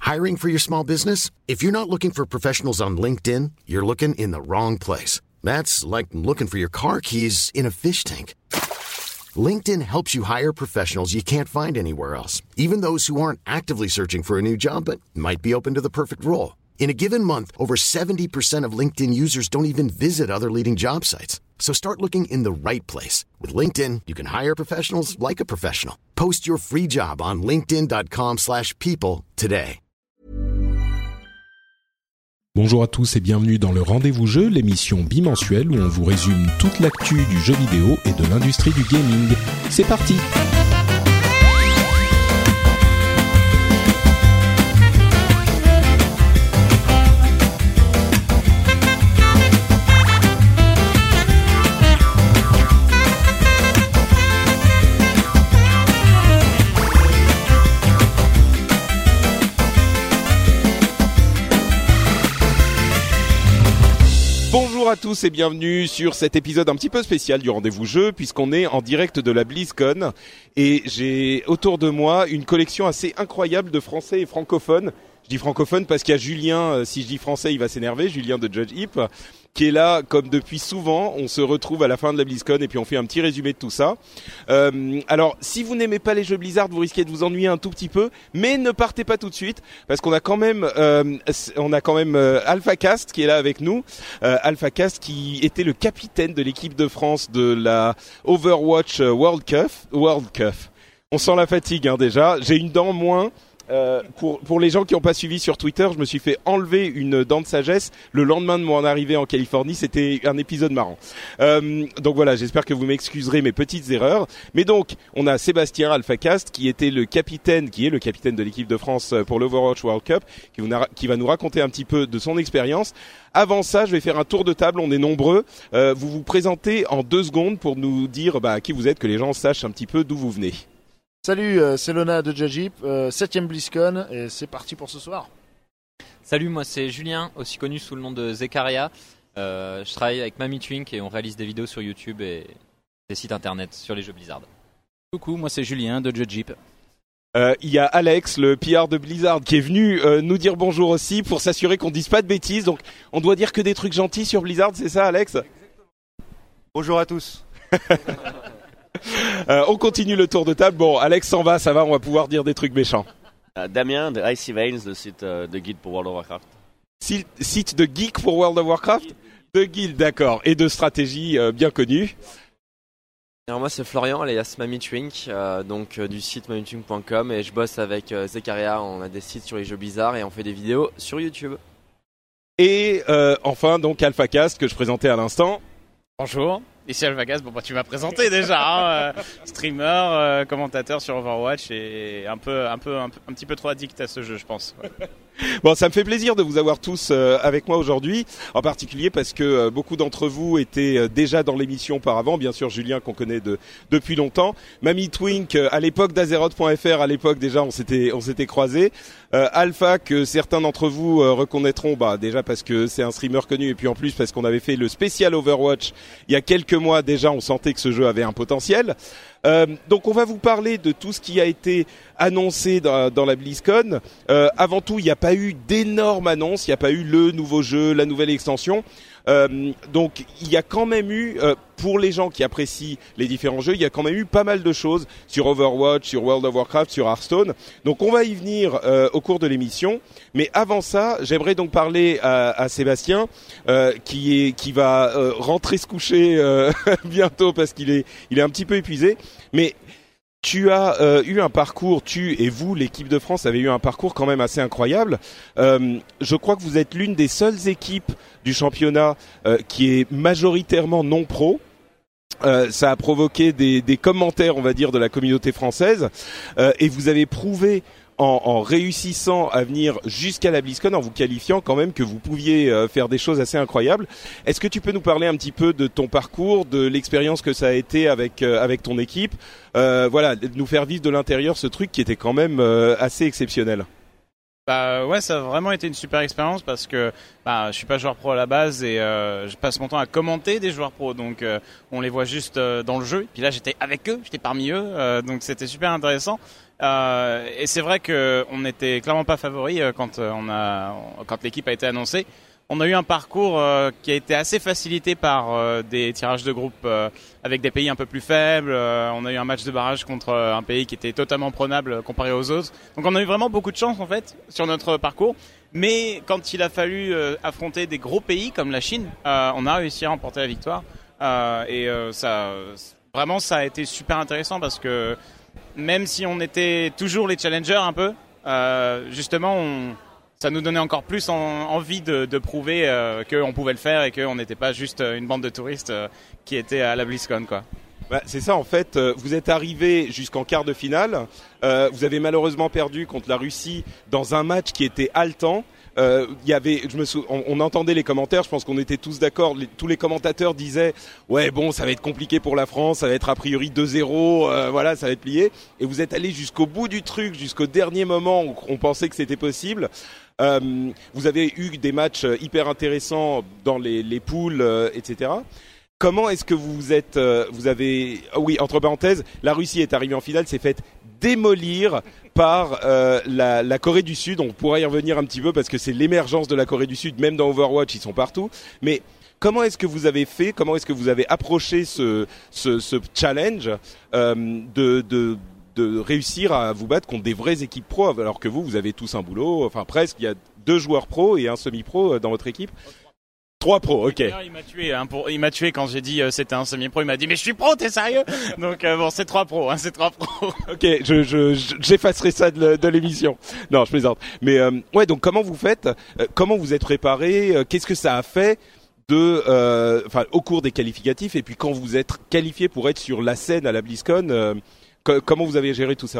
Hiring for your small business? If you're not looking for professionals on LinkedIn, you're looking in the wrong place. That's like looking for your car keys in a fish tank. LinkedIn helps you hire professionals you can't find anywhere else, even those who aren't actively searching for a new job but might be open to the perfect role. In a given month, over 70% of LinkedIn users don't even visit other leading job sites. So start looking in the right place. With LinkedIn, you can hire professionals like a professional. Post your free job on linkedin.com/people today. Bonjour à tous et bienvenue dans le Rendez-vous Jeu, l'émission bimensuelle où on vous résume toute l'actu du jeu vidéo et de l'industrie du gaming. C'est parti! Bonjour à tous et bienvenue sur cet épisode un petit peu spécial du Rendez-vous Jeu puisqu'on est en direct de la BlizzCon et j'ai autour de moi une collection assez incroyable de français et francophones. Je dis francophone parce qu'il y a Julien, si je dis français il va s'énerver, Julien de Judge Hip, qui est là comme depuis souvent. On se retrouve à la fin de la BlizzCon et puis on fait un petit résumé de tout ça. Alors si vous n'aimez pas les jeux Blizzard, vous risquez de vous ennuyer un tout petit peu, mais ne partez pas tout de suite parce qu'on a quand même AlphaCast qui est là avec nous. AlphaCast qui était le capitaine de l'équipe de France de la Overwatch World Cup. On sent la fatigue déjà. J'ai une dent moins. Pour les gens qui n'ont pas suivi sur Twitter, je me suis fait enlever une dent de sagesse le lendemain de mon arrivée en Californie. C'était un épisode marrant. Donc voilà, j'espère que vous m'excuserez mes petites erreurs. Mais donc, on a Sébastien AlphaCast qui est le capitaine de l'équipe de France pour l'Overwatch World Cup, qui va nous raconter un petit peu de son expérience. Avant ça, je vais faire un tour de table. On est nombreux. Vous vous présentez en 2 secondes pour nous dire qui vous êtes, que les gens sachent un petit peu d'où vous venez. Salut, c'est Lona de Jajip, 7ème BlizzCon et c'est parti pour ce soir. Salut, moi c'est Julien, aussi connu sous le nom de Zekaria. Je travaille avec Mamie Twink et on réalise des vidéos sur YouTube et des sites internet sur les jeux Blizzard. Coucou, moi c'est Julien de Jajip. Il y a Alex, le PR de Blizzard, qui est venu nous dire bonjour aussi pour s'assurer qu'on dise pas de bêtises. Donc on doit dire que des trucs gentils sur Blizzard, c'est ça Alex ? Exactement. Bonjour à tous. On continue le tour de table. Bon, Alex s'en va, ça va, on va pouvoir dire des trucs méchants. Damien de Icy Veins, le site de guide pour World of Warcraft. Site de geek pour World of Warcraft ? De guild, d'accord. Et de stratégie bien connue. Alors moi c'est Florian, alias Mamie Twink, du site mamitwink.com et je bosse avec Zekaria. On a des sites sur les jeux Blizzard et on fait des vidéos sur YouTube. Et enfin donc AlphaCast que je présentais à l'instant. Bonjour, ici AlphaCast. Bon, tu m'as présenté déjà, streamer, commentateur sur Overwatch et un petit peu trop addict à ce jeu, je pense. Ouais. Bon, ça me fait plaisir de vous avoir tous avec moi aujourd'hui, en particulier parce que beaucoup d'entre vous étaient déjà dans l'émission auparavant. Bien sûr, Julien qu'on connaît depuis longtemps, Mamie Twink à l'époque d'Azeroth.fr, à l'époque déjà on s'était croisés. Alpha que certains d'entre vous reconnaîtront, déjà parce que c'est un streamer connu et puis en plus parce qu'on avait fait le spécial Overwatch il y a quelques mois déjà, on sentait que ce jeu avait un potentiel. Donc on va vous parler de tout ce qui a été annoncé dans la BlizzCon. Avant tout, il n'y a pas eu d'énormes annonces, il n'y a pas eu le nouveau jeu, la nouvelle extension. Donc il y a quand même eu, pour les gens qui apprécient les différents jeux, il y a quand même eu pas mal de choses sur Overwatch, sur World of Warcraft, sur Hearthstone. Donc on va y venir au cours de l'émission. Mais avant ça, j'aimerais donc parler à Sébastien, qui va rentrer se coucher bientôt parce qu'il est un petit peu épuisé. Mais tu as eu un parcours, tu et vous, l'équipe de France, avez eu un parcours quand même assez incroyable. Je crois que vous êtes l'une des seules équipes du championnat qui est majoritairement non pro. Ça a provoqué des commentaires, on va dire, de la communauté française. Et vous avez prouvé en réussissant à venir jusqu'à la BlizzCon, en vous qualifiant quand même que vous pouviez faire des choses assez incroyables. Est-ce que tu peux nous parler un petit peu de ton parcours, de l'expérience que ça a été avec ton équipe, nous faire vivre de l'intérieur ce truc qui était quand même assez exceptionnel. Ouais, ça a vraiment été une super expérience parce que je suis pas joueur pro à la base et je passe mon temps à commenter des joueurs pro, donc on les voit juste dans le jeu. Et puis là, j'étais avec eux, j'étais parmi eux, donc c'était super intéressant. Et c'est vrai que on n'était clairement pas favoris quand l'équipe a été annoncée. On a eu un parcours qui a été assez facilité par des tirages de groupe avec des pays un peu plus faibles. On a eu un match de barrage contre un pays qui était totalement prenable comparé aux autres. Donc on a eu vraiment beaucoup de chance en fait sur notre parcours. Mais quand il a fallu affronter des gros pays comme la Chine, on a réussi à remporter la victoire. Ça a été super intéressant parce que même si on était toujours les challengers un peu, justement ça nous donnait encore plus envie de prouver qu'on pouvait le faire et qu'on n'était pas juste une bande de touristes qui étaient à la BlizzCon, quoi. C'est ça en fait, vous êtes arrivé jusqu'en quart de finale, vous avez malheureusement perdu contre la Russie dans un match qui était haletant. On entendait les commentaires, je pense qu'on était tous d'accord, tous les commentateurs disaient ouais bon ça va être compliqué pour la France, ça va être a priori 2-0, voilà ça va être plié, et vous êtes allé jusqu'au bout du truc, jusqu'au dernier moment où on pensait que c'était possible. Vous avez eu des matchs hyper intéressants dans les poules, etc. Comment est-ce que entre parenthèses, la Russie est arrivée en finale, s'est faite démolir par la Corée du Sud. On pourra y revenir un petit peu parce que c'est l'émergence de la Corée du Sud, même dans Overwatch, ils sont partout. Mais comment est-ce que vous avez fait, comment est-ce que vous avez approché ce challenge de réussir à vous battre contre des vraies équipes pro, alors que vous avez tous un boulot, enfin presque, il y a 2 joueurs pros et un semi-pro dans votre équipe. 3 pros, ok. Il m'a tué quand j'ai dit c'était un semi-pro. Il m'a dit mais je suis pro, t'es sérieux? Donc c'est 3 pros, c'est 3 pros. Ok, j'effacerai ça de l'émission. Non, je plaisante. Mais donc comment vous faites? Comment vous êtes préparé? Qu'est-ce que ça a fait au cours des qualificatifs, et puis quand vous êtes qualifié pour être sur la scène à la BlizzCon, comment vous avez géré tout ça?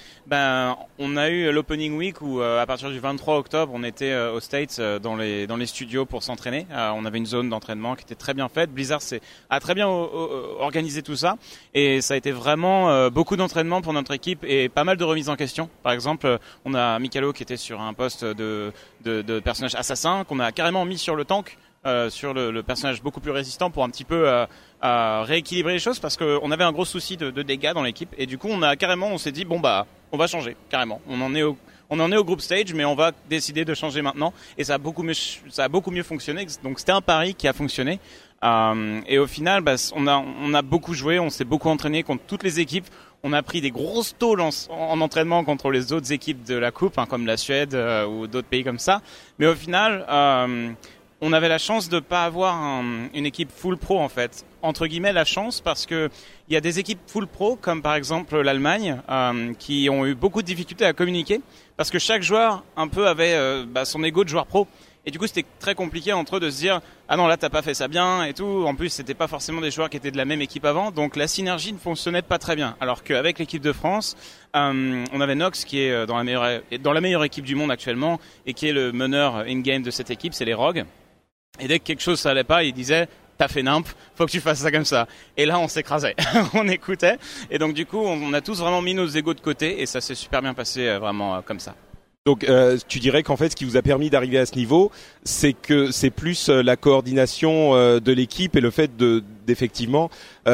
On a eu l'opening week où à partir du 23 octobre on était aux States dans les studios pour s'entraîner. On avait une zone d'entraînement qui était très bien faite. Blizzard a très bien organisé tout ça, et ça a été vraiment beaucoup d'entraînement pour notre équipe et pas mal de remises en question. Par exemple, on a Mikalo qui était sur un poste de personnage assassin qu'on a carrément mis sur le tank. Sur le personnage beaucoup plus résistant pour un petit peu rééquilibrer les choses, parce qu'on avait un gros souci de dégâts dans l'équipe, et du coup on s'est dit on va changer carrément. On en est au group stage, mais on va décider de changer maintenant, et ça a beaucoup mieux fonctionné. Donc c'était un pari qui a fonctionné, et au final on a beaucoup joué, on s'est beaucoup entraîné contre toutes les équipes. On a pris des grosses tôles en entraînement contre les autres équipes de la coupe, comme la Suède ou d'autres pays comme ça, mais au final on avait la chance de pas avoir une équipe full pro en fait. Entre guillemets la chance, parce que il y a des équipes full pro comme par exemple l'Allemagne qui ont eu beaucoup de difficultés à communiquer parce que chaque joueur un peu avait son ego de joueur pro. Et du coup c'était très compliqué entre eux de se dire ah non là t'as pas fait ça bien et tout. En plus c'était pas forcément des joueurs qui étaient de la même équipe avant, donc la synergie ne fonctionnait pas très bien. Alors qu'avec l'équipe de France, on avait Nox qui est dans la meilleure équipe du monde actuellement et qui est le meneur in-game de cette équipe, c'est les Rogues. Et dès que quelque chose ça allait pas, il disait t'as fait nimp, faut que tu fasses ça comme ça. Et là on s'écrasait, on écoutait. Et donc du coup on a tous vraiment mis nos égos de côté, et ça s'est super bien passé vraiment comme ça. Donc tu dirais qu'en fait ce qui vous a permis d'arriver à ce niveau, c'est que c'est plus la coordination de l'équipe et le fait d'effectivement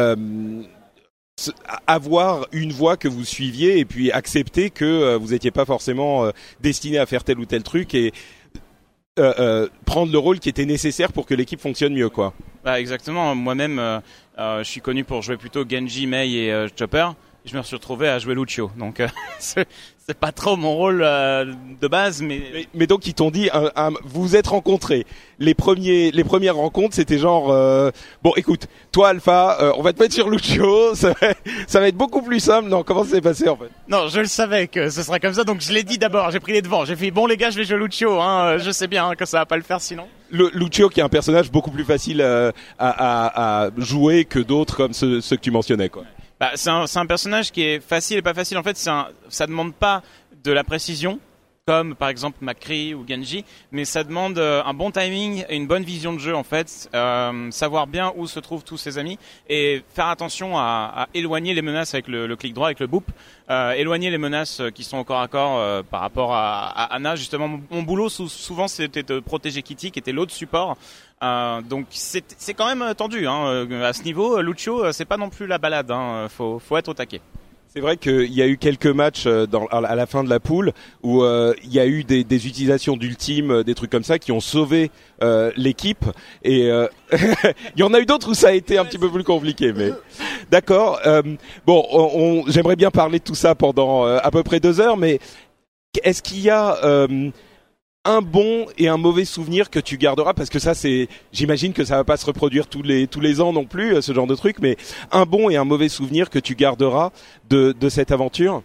avoir une voie que vous suiviez, et puis accepter que vous n'étiez pas forcément destiné à faire tel ou tel truc, et prendre le rôle qui était nécessaire pour que l'équipe fonctionne mieux, quoi. Exactement. Moi-même, je suis connu pour jouer plutôt Genji, Mei et Chopper. Je me suis retrouvé à jouer Lucio. Donc c'est pas trop mon rôle de base, mais donc ils t'ont dit vous vous êtes rencontrés. Les premières rencontres, c'était genre bon écoute, toi Alpha, on va te mettre sur Lucio, ça va être beaucoup plus simple. Non, comment ça s'est passé en fait? Non, je le savais que ce serait comme ça, donc je l'ai dit d'abord, j'ai pris les devants. J'ai fait bon les gars, je vais jouer Lucio, je sais bien que ça va pas le faire sinon. Lucio qui est un personnage beaucoup plus facile à jouer que d'autres comme ceux que tu mentionnais, quoi. C'est un personnage qui est facile et pas facile. En fait, ça demande pas de la précision, comme par exemple McCree ou Genji, mais ça demande un bon timing et une bonne vision de jeu en fait, savoir bien où se trouvent tous ses amis et faire attention à éloigner les menaces avec le clic droit, avec le boop, éloigner les menaces qui sont au corps à corps par rapport à Ana. Justement, mon boulot souvent c'était de protéger Kitty qui était l'autre support. Donc c'est quand même tendu hein. À ce niveau, Lucio c'est pas non plus la balade, hein. Faut être au taquet. C'est vrai qu'il y a eu quelques matchs à la fin de la poule où il y a eu des utilisations d'ultime, des trucs comme ça qui ont sauvé l'équipe et il y en a eu d'autres où ça a été un petit peu plus compliqué. Mais d'accord. Bon, j'aimerais bien parler de tout ça pendant à peu près 2 heures, mais est-ce qu'il y a un bon et un mauvais souvenir que tu garderas, parce que ça j'imagine que ça va pas se reproduire tous les ans non plus, ce genre de truc, mais un bon et un mauvais souvenir que tu garderas de cette aventure?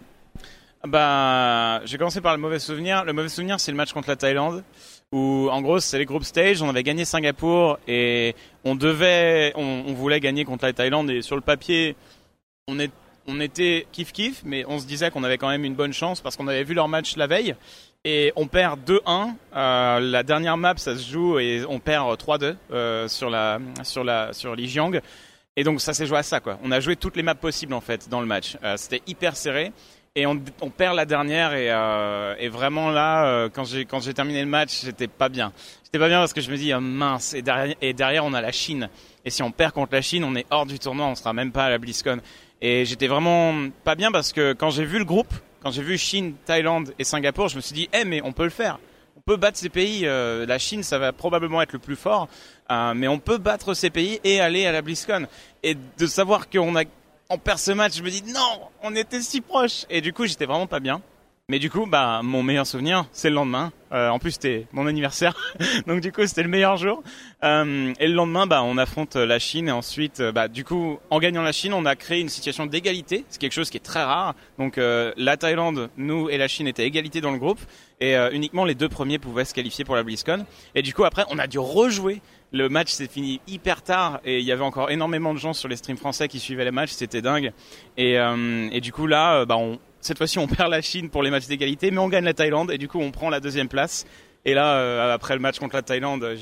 Bah, j'ai commencé par le mauvais souvenir. Le mauvais souvenir, c'est le match contre la Thaïlande, où en gros c'est les group stage, on avait gagné Singapour et on voulait gagner contre la Thaïlande et sur le papier on était kiff, mais on se disait qu'on avait quand même une bonne chance parce qu'on avait vu leur match la veille. Et on perd 2-1. La dernière map, ça se joue et on perd 3-2 sur Lijiang. Et donc ça s'est joué à ça, quoi. On a joué toutes les maps possibles en fait dans le match. C'était hyper serré et on perd la dernière et vraiment là, quand j'ai terminé le match, j'étais pas bien. J'étais pas bien parce que je me dis mince. Et derrière on a la Chine. Et si on perd contre la Chine, on est hors du tournoi, on sera même pas à la BlizzCon. Et j'étais vraiment pas bien parce que quand j'ai vu le groupe. Quand j'ai vu Chine, Thaïlande et Singapour, je me suis dit, mais on peut le faire. On peut battre ces pays. La Chine, ça va probablement être le plus fort, mais on peut battre ces pays et aller à la BlizzCon. Et de savoir qu'on perd ce match, je me dis, non, on était si proches. Et du coup, j'étais vraiment pas bien. Mais du coup, mon meilleur souvenir, c'est le lendemain. En plus, c'était mon anniversaire, donc du coup, c'était le meilleur jour. Et le lendemain, on affronte la Chine et ensuite, du coup, en gagnant la Chine, on a créé une situation d'égalité. C'est quelque chose qui est très rare. Donc, la Thaïlande, nous et la Chine étaient à égalité dans le groupe et uniquement les 2 premiers pouvaient se qualifier pour la BlizzCon. Et du coup, après, on a dû rejouer. Le match s'est fini hyper tard et il y avait encore énormément de gens sur les streams français qui suivaient les matchs. C'était dingue. Et du coup, là, cette fois-ci, on perd la Chine pour les matchs d'égalité, mais on gagne la Thaïlande et du coup, on prend la 2e place. Et là, après le match contre la Thaïlande,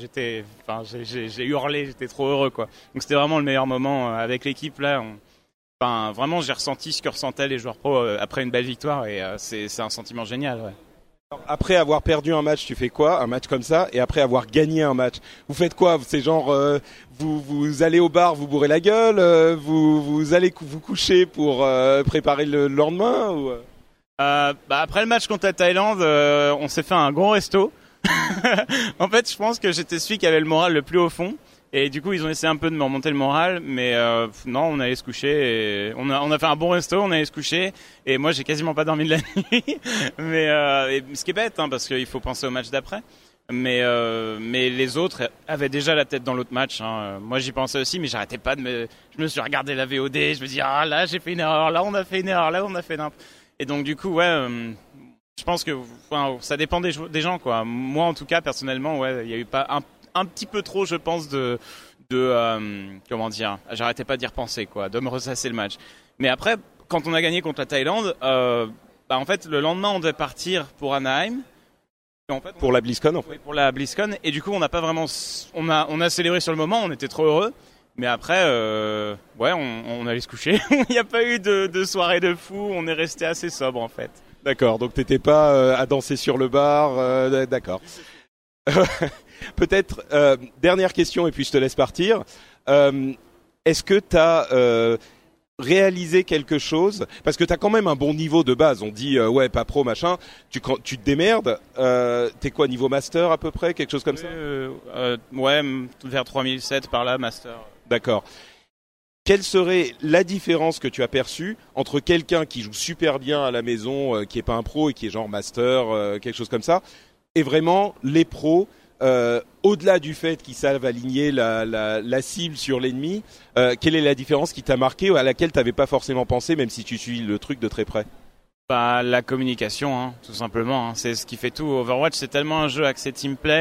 j'ai hurlé, j'étais trop heureux, quoi. Donc c'était vraiment le meilleur moment avec l'équipe là. Vraiment, j'ai ressenti ce que ressentaient les joueurs pro après une belle victoire et c'est un sentiment génial. Ouais. Après avoir perdu un match, tu fais quoi? Un match comme ça, et après avoir gagné un match, vous faites quoi? C'est genre vous allez au bar, vous bourrez la gueule, vous allez vous coucher pour préparer le lendemain ou... Après le match contre la Thaïlande, on s'est fait un gros resto. En fait, je pense que j'étais celui qui avait le moral le plus au fond. Et du coup, ils ont essayé un peu de me remonter le moral, mais non, on allait se coucher. Et on a fait un bon resto, on allait se coucher. Et moi, j'ai quasiment pas dormi de la nuit. Mais ce qui est bête, hein, parce qu'il faut penser au match d'après. Mais les autres avaient déjà la tête dans l'autre match. Hein. Moi, j'y pensais aussi, mais j'arrêtais pas je me suis regardé la VOD. Je me dis là, j'ai fait une erreur. Là, on a fait une erreur. Là, on a fait n'importe. Et donc, du coup, je pense que ça dépend des gens, quoi. Moi, en tout cas, personnellement, il y a eu pas un petit peu trop, je pense, comment dire, j'arrêtais pas d'y repenser, quoi, de me ressasser le match. Mais après, quand on a gagné contre la Thaïlande, en fait, le lendemain, on devait partir pour Anaheim. En fait, pour la BlizzCon, en fait. Oui, pour la BlizzCon. Et du coup, on n'a pas vraiment, on a célébré sur le moment, on était trop heureux. Mais après, on allait se coucher. Il n'y a pas eu de soirée de fou. On est resté assez sobre, en fait. D'accord. Donc, t'étais pas à danser sur le bar. D'accord. Peut-être dernière question et puis je te laisse partir. Est-ce que tu as réalisé quelque chose, parce que tu as quand même un bon niveau de base, on dit pas pro machin, tu te démerdes, t'es quoi, niveau master à peu près, quelque chose comme ça? Vers 3007 par là, master. D'accord. Quelle serait la différence que tu as perçue entre quelqu'un qui joue super bien à la maison, qui est pas un pro et qui est genre master, quelque chose comme ça, et vraiment les pros, au-delà du fait qu'ils savent aligner la cible sur l'ennemi, quelle est la différence qui t'a marqué ou à laquelle tu n'avais pas forcément pensé, même si tu suis le truc de très près? La communication, hein, tout simplement. Hein. C'est ce qui fait tout. Overwatch, c'est tellement un jeu axé teamplay.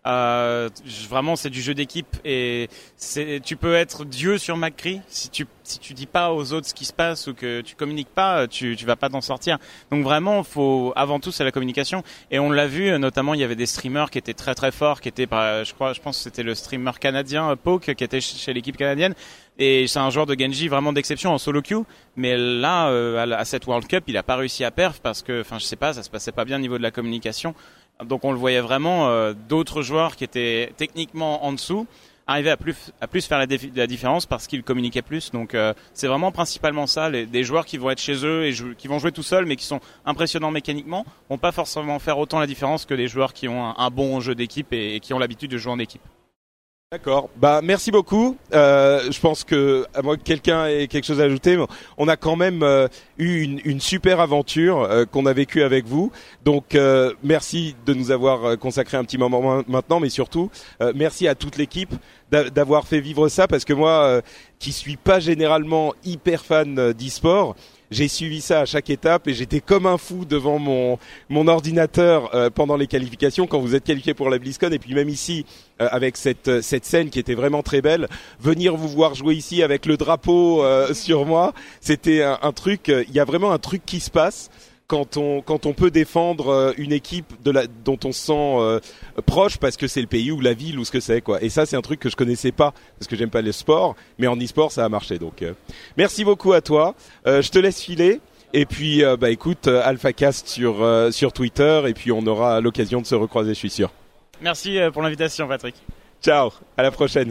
Vraiment, c'est du jeu d'équipe et tu peux être Dieu sur McCree si tu dis pas aux autres ce qui se passe ou que tu communiques pas, tu vas pas t'en sortir. Donc vraiment, avant tout, c'est la communication. Et on l'a vu, notamment, il y avait des streamers qui étaient très très forts, qui étaient, je pense que c'était le streamer canadien Poke qui était chez l'équipe canadienne. Et c'est un joueur de Genji vraiment d'exception en solo queue. Mais là, à cette World Cup, il a pas réussi à perf parce que, je sais pas, ça se passait pas bien au niveau de la communication. Donc on le voyait vraiment, d'autres joueurs qui étaient techniquement en dessous arrivaient à plus faire la différence parce qu'ils communiquaient plus. Donc c'est vraiment principalement ça, des joueurs qui vont être chez eux et qui vont jouer tout seuls mais qui sont impressionnants mécaniquement vont pas forcément faire autant la différence que les joueurs qui ont un bon jeu d'équipe et qui ont l'habitude de jouer en équipe. D'accord. Merci beaucoup. Je pense que, à moins que quelqu'un ait quelque chose à ajouter, mais on a quand même eu une super aventure qu'on a vécue avec vous. Donc, merci de nous avoir consacré un petit moment maintenant, mais surtout, merci à toute l'équipe d'avoir fait vivre ça, parce que moi, qui suis pas généralement hyper fan d'e-sport, j'ai suivi ça à chaque étape et j'étais comme un fou devant mon ordinateur pendant les qualifications quand vous êtes qualifié pour la BlizzCon, et puis même ici avec cette scène qui était vraiment très belle, venir vous voir jouer ici avec le drapeau sur moi, c'était un truc, il y a vraiment un truc qui se passe quand on peut défendre une équipe dont on se sent proche parce que c'est le pays ou la ville ou ce que c'est, quoi. Et ça, c'est un truc que je connaissais pas parce que j'aime pas le sport, mais en e-sport ça a marché. Donc merci beaucoup à toi. Je te laisse filer. Et puis écoute, AlphaCast sur Twitter, et puis on aura l'occasion de se recroiser, je suis sûr. Merci pour l'invitation, Patrick. Ciao, à la prochaine.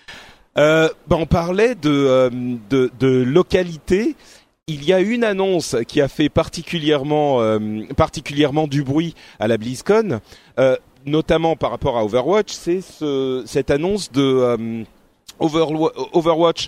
On parlait de localité. Il y a une annonce qui a fait particulièrement du bruit à la BlizzCon, notamment par rapport à Overwatch. C'est cette annonce de Overwatch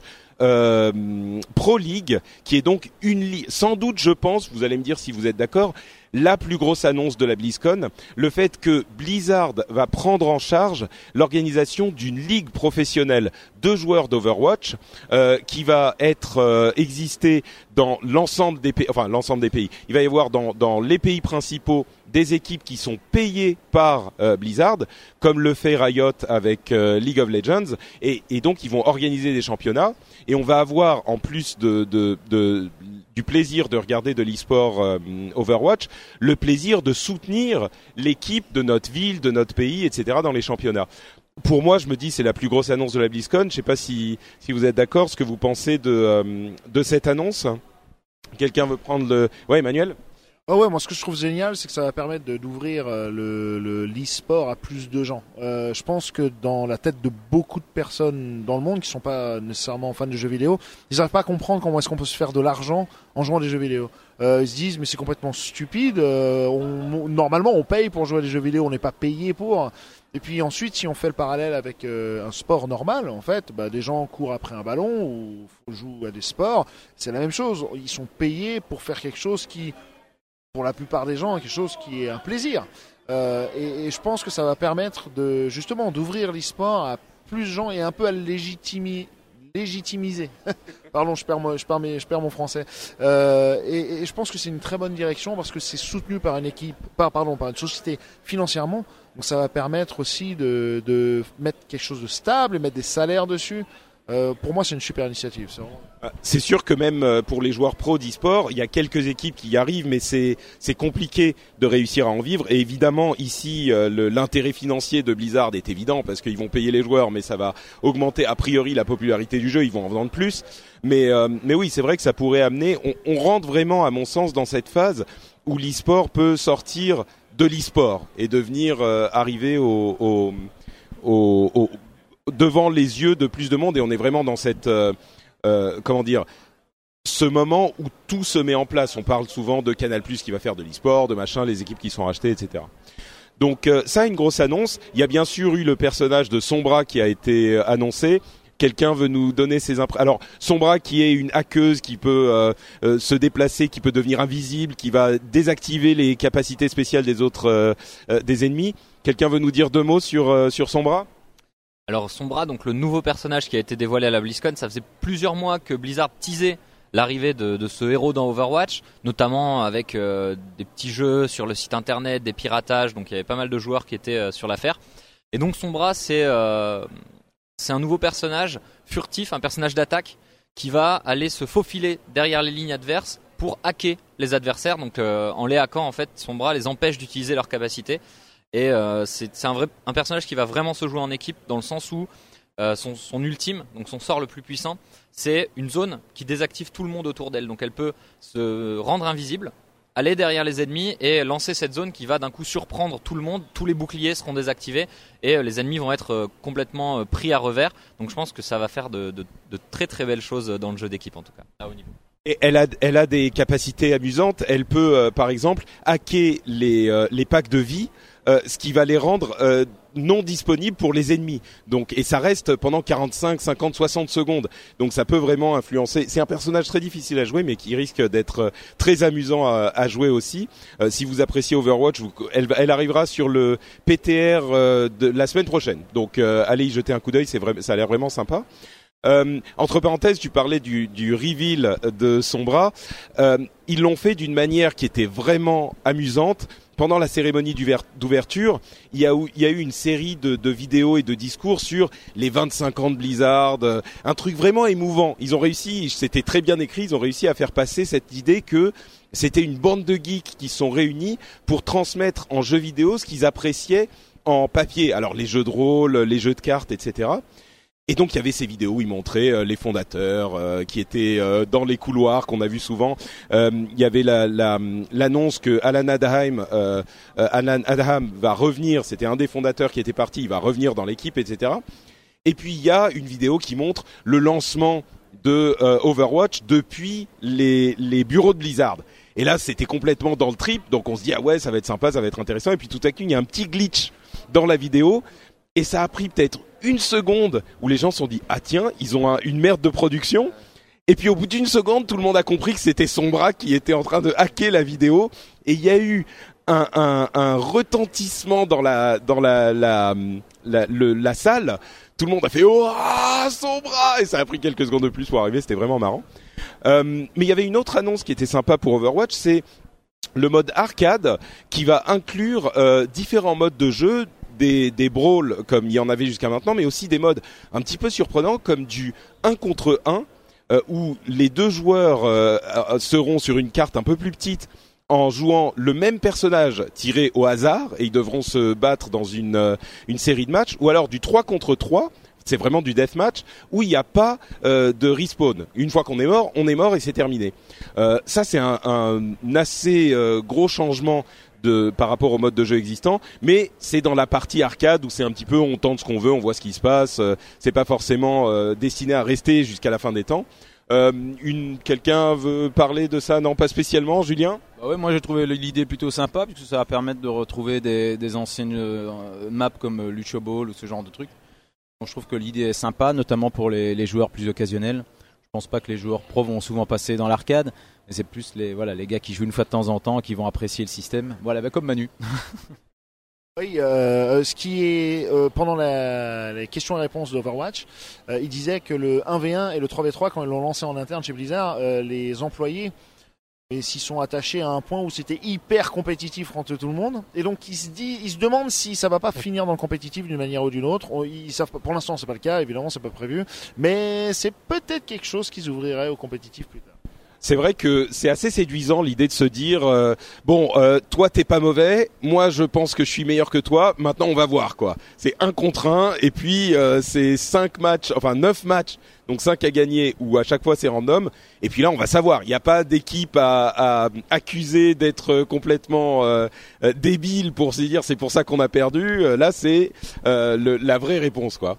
Pro League, qui est donc sans doute, je pense, vous allez me dire si vous êtes d'accord, la plus grosse annonce de la BlizzCon, le fait que Blizzard va prendre en charge l'organisation d'une ligue professionnelle de joueurs d'Overwatch qui va exister dans l'ensemble des pays. Il va y avoir dans les pays principaux des équipes qui sont payées par Blizzard, comme le fait Riot avec League of Legends, et donc ils vont organiser des championnats, et on va avoir, en plus du plaisir de regarder de l'e-sport Overwatch, le plaisir de soutenir l'équipe de notre ville, de notre pays, etc. dans les championnats. Pour moi, je me dis, c'est la plus grosse annonce de la BlizzCon. Je sais pas si vous êtes d'accord, ce que vous pensez de cette annonce. Quelqu'un veut prendre Ouais, Emmanuel? Moi ce que je trouve génial, c'est que ça va permettre d'ouvrir l'e-sport à plus de gens. Je pense que dans la tête de beaucoup de personnes dans le monde qui sont pas nécessairement fans de jeux vidéo, ils n'arrivent pas à comprendre comment est-ce qu'on peut se faire de l'argent en jouant à des jeux vidéo. Ils se disent mais c'est complètement stupide, normalement on paye pour jouer à des jeux vidéo, on n'est pas payé pour. Et puis ensuite, si on fait le parallèle avec un sport normal, en fait, des gens courent après un ballon ou jouent à des sports, c'est la même chose. Ils sont payés pour faire quelque chose qui, pour la plupart des gens, quelque chose qui est un plaisir. Et je pense que ça va permettre justement d'ouvrir l'e-sport à plus de gens et un peu à le légitimiser. Pardon, je perds mon français. Et je pense que c'est une très bonne direction parce que c'est soutenu par une société financièrement. Donc ça va permettre aussi de mettre quelque chose de stable et mettre des salaires dessus. Pour moi, c'est une super initiative. C'est sûr que même pour les joueurs pro d'e-sport, il y a quelques équipes qui y arrivent, mais c'est compliqué de réussir à en vivre. Et évidemment, ici, l'intérêt financier de Blizzard est évident parce qu'ils vont payer les joueurs, mais ça va augmenter a priori la popularité du jeu. Ils vont en vendre plus. Mais oui, c'est vrai que ça pourrait amener. On rentre vraiment, à mon sens, dans cette phase où l'e-sport peut sortir de l'e-sport et devenir arriver devant les yeux de plus de monde, et on est vraiment dans cette ce moment où tout se met en place. On parle souvent de Canal+ qui va faire de l'e-sport, de machin, les équipes qui sont rachetées, etc. Donc ça, une grosse annonce. Il y a bien sûr eu le personnage de Sombra qui a été annoncé. Quelqu'un veut nous donner ses impressions? Alors, Sombra, qui est une hackeuse qui peut se déplacer, qui peut devenir invisible, qui va désactiver les capacités spéciales des autres des ennemis. Quelqu'un veut nous dire 2 mots sur Sombra? Alors Sombra, donc le nouveau personnage qui a été dévoilé à la BlizzCon, ça faisait plusieurs mois que Blizzard teasait l'arrivée de ce héros dans Overwatch, notamment avec des petits jeux sur le site internet, des piratages, donc il y avait pas mal de joueurs qui étaient sur l'affaire. Et donc Sombra, c'est un nouveau personnage furtif, un personnage d'attaque qui va aller se faufiler derrière les lignes adverses pour hacker les adversaires. Donc en les hackant, en fait, Sombra les empêche d'utiliser leurs capacités. Et c'est un personnage qui va vraiment se jouer en équipe, dans le sens où son ultime, donc son sort le plus puissant, c'est une zone qui désactive tout le monde autour d'elle. Donc elle peut se rendre invisible, aller derrière les ennemis et lancer cette zone qui va d'un coup surprendre tout le monde. Tous les boucliers seront désactivés et les ennemis vont être complètement pris à revers. Donc je pense que ça va faire de très très belles choses dans le jeu d'équipe, en tout cas, à haut niveau. Et elle a des capacités amusantes. Elle peut, par exemple, hacker les packs de vie, ce qui va les rendre non disponibles pour les ennemis. Donc, et ça reste pendant 45, 50, 60 secondes. Donc ça peut vraiment influencer. C'est un personnage très difficile à jouer, mais qui risque d'être très amusant à jouer aussi. Si vous appréciez Overwatch, elle arrivera sur le PTR de la semaine prochaine. Donc allez y jeter un coup d'œil, ça a l'air vraiment sympa. Entre parenthèses, tu parlais du reveal de Sombra. Ils l'ont fait d'une manière qui était vraiment amusante. Pendant la cérémonie d'ouverture, il y a eu une série de vidéos et de discours sur les 25 ans de Blizzard, un truc vraiment émouvant. Ils ont réussi, c'était très bien écrit, ils ont réussi à faire passer cette idée que c'était une bande de geeks qui sont réunis pour transmettre en jeux vidéo ce qu'ils appréciaient en papier. Alors les jeux de rôle, les jeux de cartes, etc. Et donc il y avait ces vidéos où ils montraient les fondateurs qui étaient dans les couloirs qu'on a vu souvent. Il y avait l'annonce que Alan Adham va revenir. C'était un des fondateurs qui était parti. Il va revenir dans l'équipe, etc. Et puis il y a une vidéo qui montre le lancement de Overwatch depuis les bureaux de Blizzard. Et là c'était complètement dans le trip. Donc on se dit ah ouais, ça va être sympa, ça va être intéressant. Et puis tout à coup il y a un petit glitch dans la vidéo. Et ça a pris peut-être une seconde où les gens se sont dit ah tiens, ils ont une merde de production. Et puis au bout d'une seconde, tout le monde a compris que c'était Sombra qui était en train de hacker la vidéo. Et il y a eu un retentissement dans la salle. Tout le monde a fait oh Sombra, et ça a pris quelques secondes de plus pour arriver. C'était vraiment marrant. Mais il y avait une autre annonce qui était sympa pour Overwatch, c'est le mode arcade qui va inclure différents modes de jeu. Des brawls comme il y en avait jusqu'à maintenant, mais aussi des modes un petit peu surprenants comme du 1 contre 1 où les deux joueurs seront sur une carte un peu plus petite en jouant le même personnage tiré au hasard et ils devront se battre dans une série de matchs, ou alors du 3 contre 3, c'est vraiment du deathmatch où il n'y a pas de respawn. Une fois qu'on est mort et c'est terminé. Ça c'est un assez gros changement par rapport au mode de jeu existant, mais c'est dans la partie arcade où c'est un petit peu on tente ce qu'on veut, on voit ce qui se passe, c'est pas forcément destiné à rester jusqu'à la fin des temps. Quelqu'un veut parler de ça? Non, pas spécialement, Julien? Bah ouais, moi j'ai trouvé l'idée plutôt sympa puisque ça va permettre de retrouver des anciennes maps comme Lucho Ball ou ce genre de trucs. Donc, je trouve que l'idée est sympa, notamment pour les joueurs plus occasionnels. Je pense pas que les joueurs pros vont souvent passer dans l'arcade, mais c'est plus les gars qui jouent une fois de temps en temps qui vont apprécier le système. Voilà, comme Manu. Oui, ce qui est pendant les questions et réponses d'Overwatch, il disait que le 1v1 et le 3v3, quand ils l'ont lancé en interne chez Blizzard, les employés s'y sont attachés à un point où c'était hyper compétitif entre tout le monde, et donc ils se demandent si ça va pas finir dans le compétitif d'une manière ou d'une autre. Ils savent pas, pour l'instant c'est pas le cas, évidemment c'est pas prévu, mais c'est peut-être quelque chose qui s'ouvrirait au compétitif plus tard. C'est vrai que c'est assez séduisant l'idée de se dire toi t'es pas mauvais, moi je pense que je suis meilleur que toi, maintenant on va voir quoi. C'est 1 contre 1 et puis c'est 9 matchs, donc 5 à gagner ou à chaque fois c'est random, et puis là on va savoir, il n'y a pas d'équipe à accuser d'être complètement débile pour se dire c'est pour ça qu'on a perdu. Là c'est la vraie réponse quoi.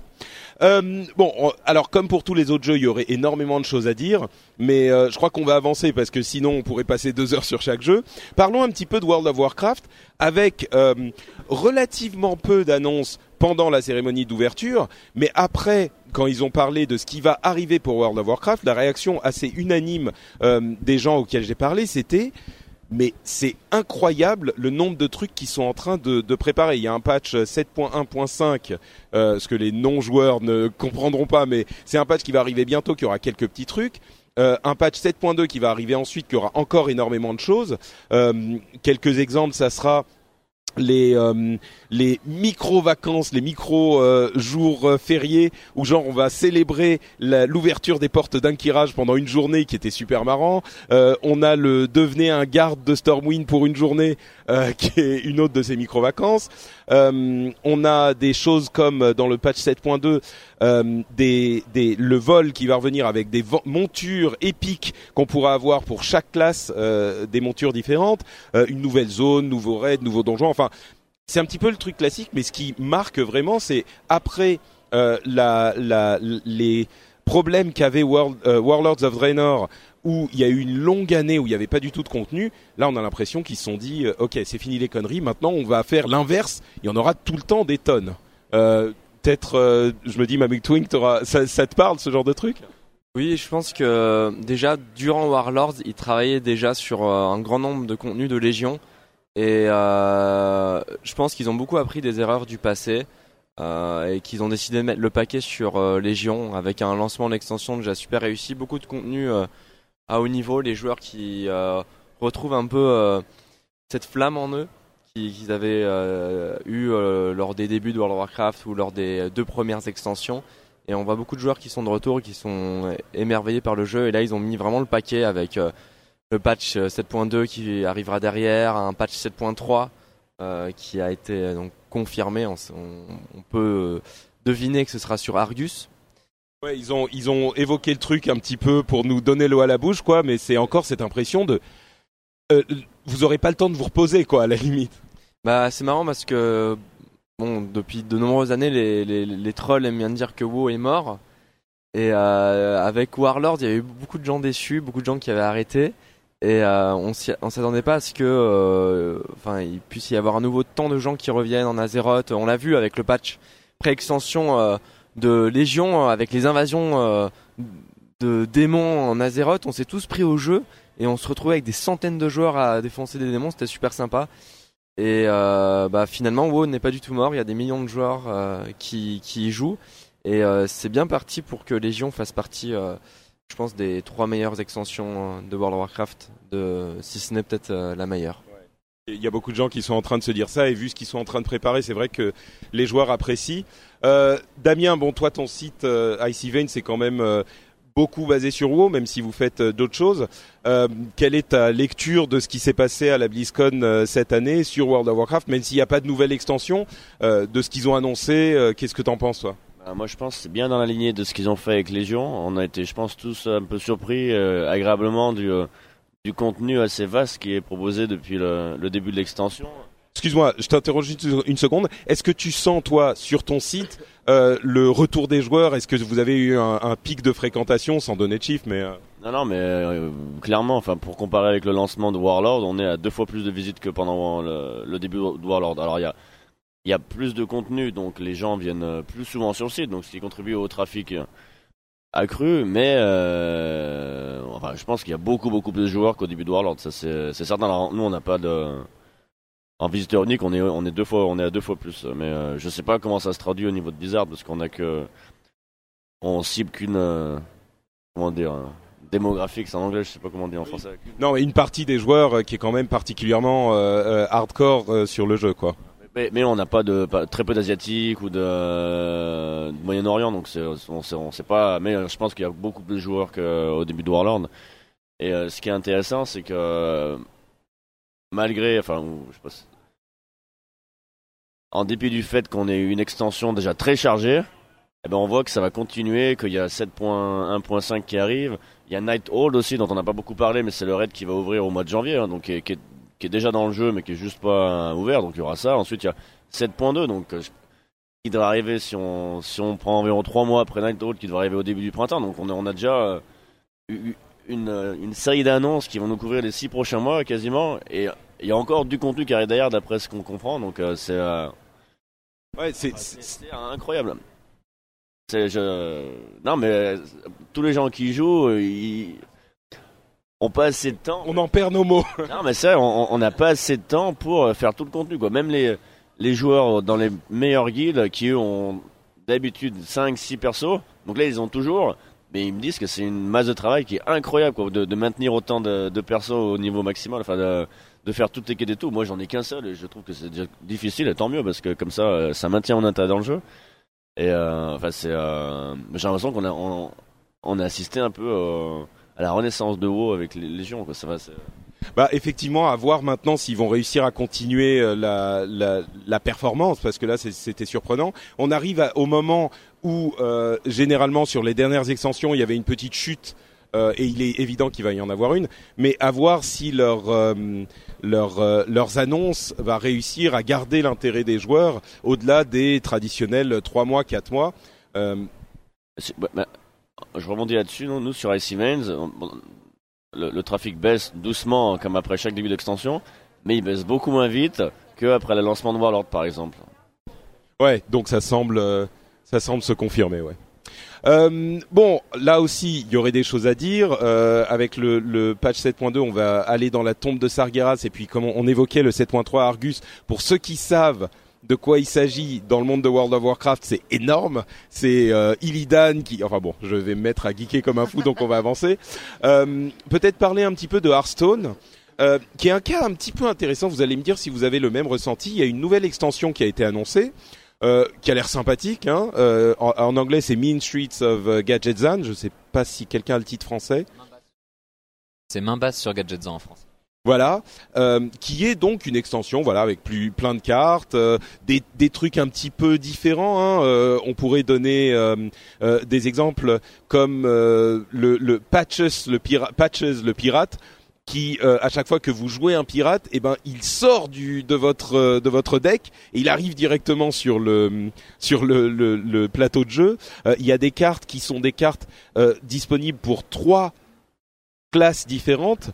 Alors comme pour tous les autres jeux, il y aurait énormément de choses à dire, mais je crois qu'on va avancer parce que sinon on pourrait passer 2 heures sur chaque jeu. Parlons un petit peu de World of Warcraft avec relativement peu d'annonces pendant la cérémonie d'ouverture, mais après, quand ils ont parlé de ce qui va arriver pour World of Warcraft, la réaction assez unanime des gens auxquels j'ai parlé, c'était mais c'est incroyable le nombre de trucs qu'ils sont en train de préparer. Il y a un patch 7.1.5, ce que les non-joueurs ne comprendront pas, mais c'est un patch qui va arriver bientôt, qui aura quelques petits trucs. Un patch 7.2 qui va arriver ensuite, qui aura encore énormément de choses. Quelques exemples, ça sera les micro-vacances, les micro-jours fériés où genre on va célébrer l'ouverture des portes d'Ankiraj pendant une journée qui était super marrant. On a le devenez un garde de Stormwind pour une journée qui est une autre de ces micro-vacances. On a des choses comme dans le patch 7.2 le vol qui va revenir avec des montures épiques qu'on pourra avoir pour chaque classe, des montures différentes, une nouvelle zone, nouveau raid, nouveau donjon. Enfin, c'est un petit peu le truc classique, mais ce qui marque vraiment, c'est après les problèmes qu'avait Warlords of Draenor, où il y a eu une longue année où il n'y avait pas du tout de contenu. Là, on a l'impression qu'ils se sont dit ok, c'est fini les conneries, maintenant on va faire l'inverse, il y en aura tout le temps des tonnes. Peut-être, je me dis, Mamie Twink, ça te parle ce genre de truc? Oui, je pense que déjà durant Warlords, ils travaillaient déjà sur un grand nombre de contenus de Légion, et je pense qu'ils ont beaucoup appris des erreurs du passé, et qu'ils ont décidé de mettre le paquet sur Légion avec un lancement d'extension déjà super réussi, beaucoup de contenu à haut niveau, les joueurs qui retrouvent un peu cette flamme en eux qu'ils avaient eu lors des débuts de World of Warcraft ou lors des 2 premières extensions. Et on voit beaucoup de joueurs qui sont de retour, qui sont émerveillés par le jeu. Et là, ils ont mis vraiment le paquet avec le patch 7.2 qui arrivera derrière, un patch 7.3 qui a été donc confirmé. On peut deviner que ce sera sur Argus. Ouais, ils ont évoqué le truc un petit peu pour nous donner l'eau à la bouche, quoi. Mais c'est encore cette impression de vous aurez pas le temps de vous reposer, quoi, à la limite. Bah, c'est marrant parce que bon, depuis de nombreuses années, les trolls aiment bien dire que WoW est mort. Et avec Warlords, il y a eu beaucoup de gens déçus, beaucoup de gens qui avaient arrêté. Et on s'attendait pas à ce que, il puisse y avoir un nouveau temps de gens qui reviennent en Azeroth. On l'a vu avec le patch pré-extension de Légion, avec les invasions de démons en Azeroth. On s'est tous pris au jeu et on se retrouvait avec des centaines de joueurs à défoncer des démons. C'était super sympa. Et finalement, WoW n'est pas du tout mort. Il y a des millions de joueurs qui y jouent. Et c'est bien parti pour que Légion fasse partie, je pense, des 3 meilleures extensions de World of Warcraft, si ce n'est peut-être la meilleure. Il y a beaucoup de gens qui sont en train de se dire ça, et vu ce qu'ils sont en train de préparer, c'est vrai que les joueurs apprécient. Damien, bon, toi, ton site Icy Vein, c'est quand même beaucoup basé sur WoW, même si vous faites d'autres choses. Quelle est ta lecture de ce qui s'est passé à la BlizzCon cette année sur World of Warcraft, même s'il n'y a pas de nouvelle extension, de ce qu'ils ont annoncé, qu'est-ce que t'en penses, toi? Moi, je pense que c'est bien dans la lignée de ce qu'ils ont fait avec Légion. On a été, je pense, tous un peu surpris agréablement du contenu assez vaste qui est proposé depuis le début de l'extension. Excuse-moi, je t'interroge une seconde. Est-ce que tu sens, toi, sur ton site, le retour des joueurs? Est-ce que vous avez eu un pic de fréquentation, sans donner de chiffres, mais Non, mais clairement, pour comparer avec le lancement de Warlord, on est à 2 fois plus de visites que pendant le début de Warlord. Alors, il y a plus de contenu, donc les gens viennent plus souvent sur le site, donc ce qui contribue au trafic accru, mais je pense qu'il y a beaucoup plus de joueurs qu'au début de Warlord, ça c'est certain. Alors, nous, on n'a pas en visiteur unique, on est à 2 fois plus, mais je sais pas comment ça se traduit au niveau de Blizzard, parce on cible qu'une démographique, c'est en anglais, je sais pas comment dire en français. Non, mais une partie des joueurs qui est quand même particulièrement hardcore sur le jeu, quoi. Mais on n'a pas très peu d'asiatiques ou de Moyen-Orient, donc on sait pas. Mais je pense qu'il y a beaucoup plus de joueurs qu'au début de Warlord. Et ce qui est intéressant, c'est que malgré, en dépit du fait qu'on ait une extension déjà très chargée, on voit que ça va continuer, qu'il y a 7.1.5 qui arrive. Il y a Nighthold aussi, dont on n'a pas beaucoup parlé, mais c'est le raid qui va ouvrir au mois de janvier, donc qui est déjà dans le jeu, mais qui est juste pas ouvert, donc il y aura ça. Ensuite, il y a 7.2, donc qui devrait arriver si on prend environ 3 mois après Nighthold, qui devrait arriver au début du printemps. Donc on a déjà une série d'annonces qui vont nous couvrir les 6 prochains mois quasiment, et il y a encore du contenu qui arrive derrière d'après ce qu'on comprend, donc c'est incroyable. Non, mais tous les gens qui jouent, on pas assez de temps. On en perd nos mots. Non, mais ça, on n'a pas assez de temps pour faire tout le contenu, quoi. Même les joueurs dans les meilleures guildes qui eux ont d'habitude 5-6 persos, donc là ils ont toujours, mais ils me disent que c'est une masse de travail qui est incroyable, quoi, de maintenir autant de persos au niveau maximal, de faire toutes les quêtes et tout. Moi, j'en ai qu'un seul et je trouve que c'est déjà difficile et tant mieux parce que comme ça maintient mon intérêt dans le jeu. Et j'ai l'impression qu'on a assisté un peu à la renaissance de WoW avec les Légions, quoi. Ça va, effectivement, à voir maintenant s'ils vont réussir à continuer la performance, parce que là c'était surprenant. On arrive au moment où généralement sur les dernières extensions il y avait une petite chute. Et il est évident qu'il va y en avoir une, mais à voir si leurs annonces va réussir à garder l'intérêt des joueurs au-delà des traditionnels 3 mois, 4 mois. Je rebondis là-dessus. Nous sur Icy Veins, le trafic baisse doucement comme après chaque début d'extension, mais il baisse beaucoup moins vite qu'après le lancement de Warlord par exemple. Ouais, donc ça semble se confirmer, ouais. Bon, là aussi, il y aurait des choses à dire. Avec le patch 7.2, on va aller dans la tombe de Sargeras, et puis comme on évoquait le 7.3 Argus, pour ceux qui savent de quoi il s'agit dans le monde de World of Warcraft, c'est énorme. C'est Illidan qui... Enfin bon, je vais me mettre à geeker comme un fou, donc on va avancer. Peut-être parler un petit peu de Hearthstone, qui est un cas un petit peu intéressant. Vous allez me dire si vous avez le même ressenti. Il y a une nouvelle extension qui a été annoncée. Qui a l'air sympathique, hein. En anglais c'est Mean Streets of Gadgetzan. Je sais pas si quelqu'un a le titre français. C'est Main basse sur Gadgetzan en France. Voilà, qui est donc une extension, voilà, avec plein de cartes, des trucs un petit peu différents, hein. On pourrait donner des exemples comme le Patches le pirate. Qui à chaque fois que vous jouez un pirate, il sort de votre deck et il arrive directement sur le plateau de jeu. Il y a des cartes qui sont des cartes disponibles pour 3 classes différentes.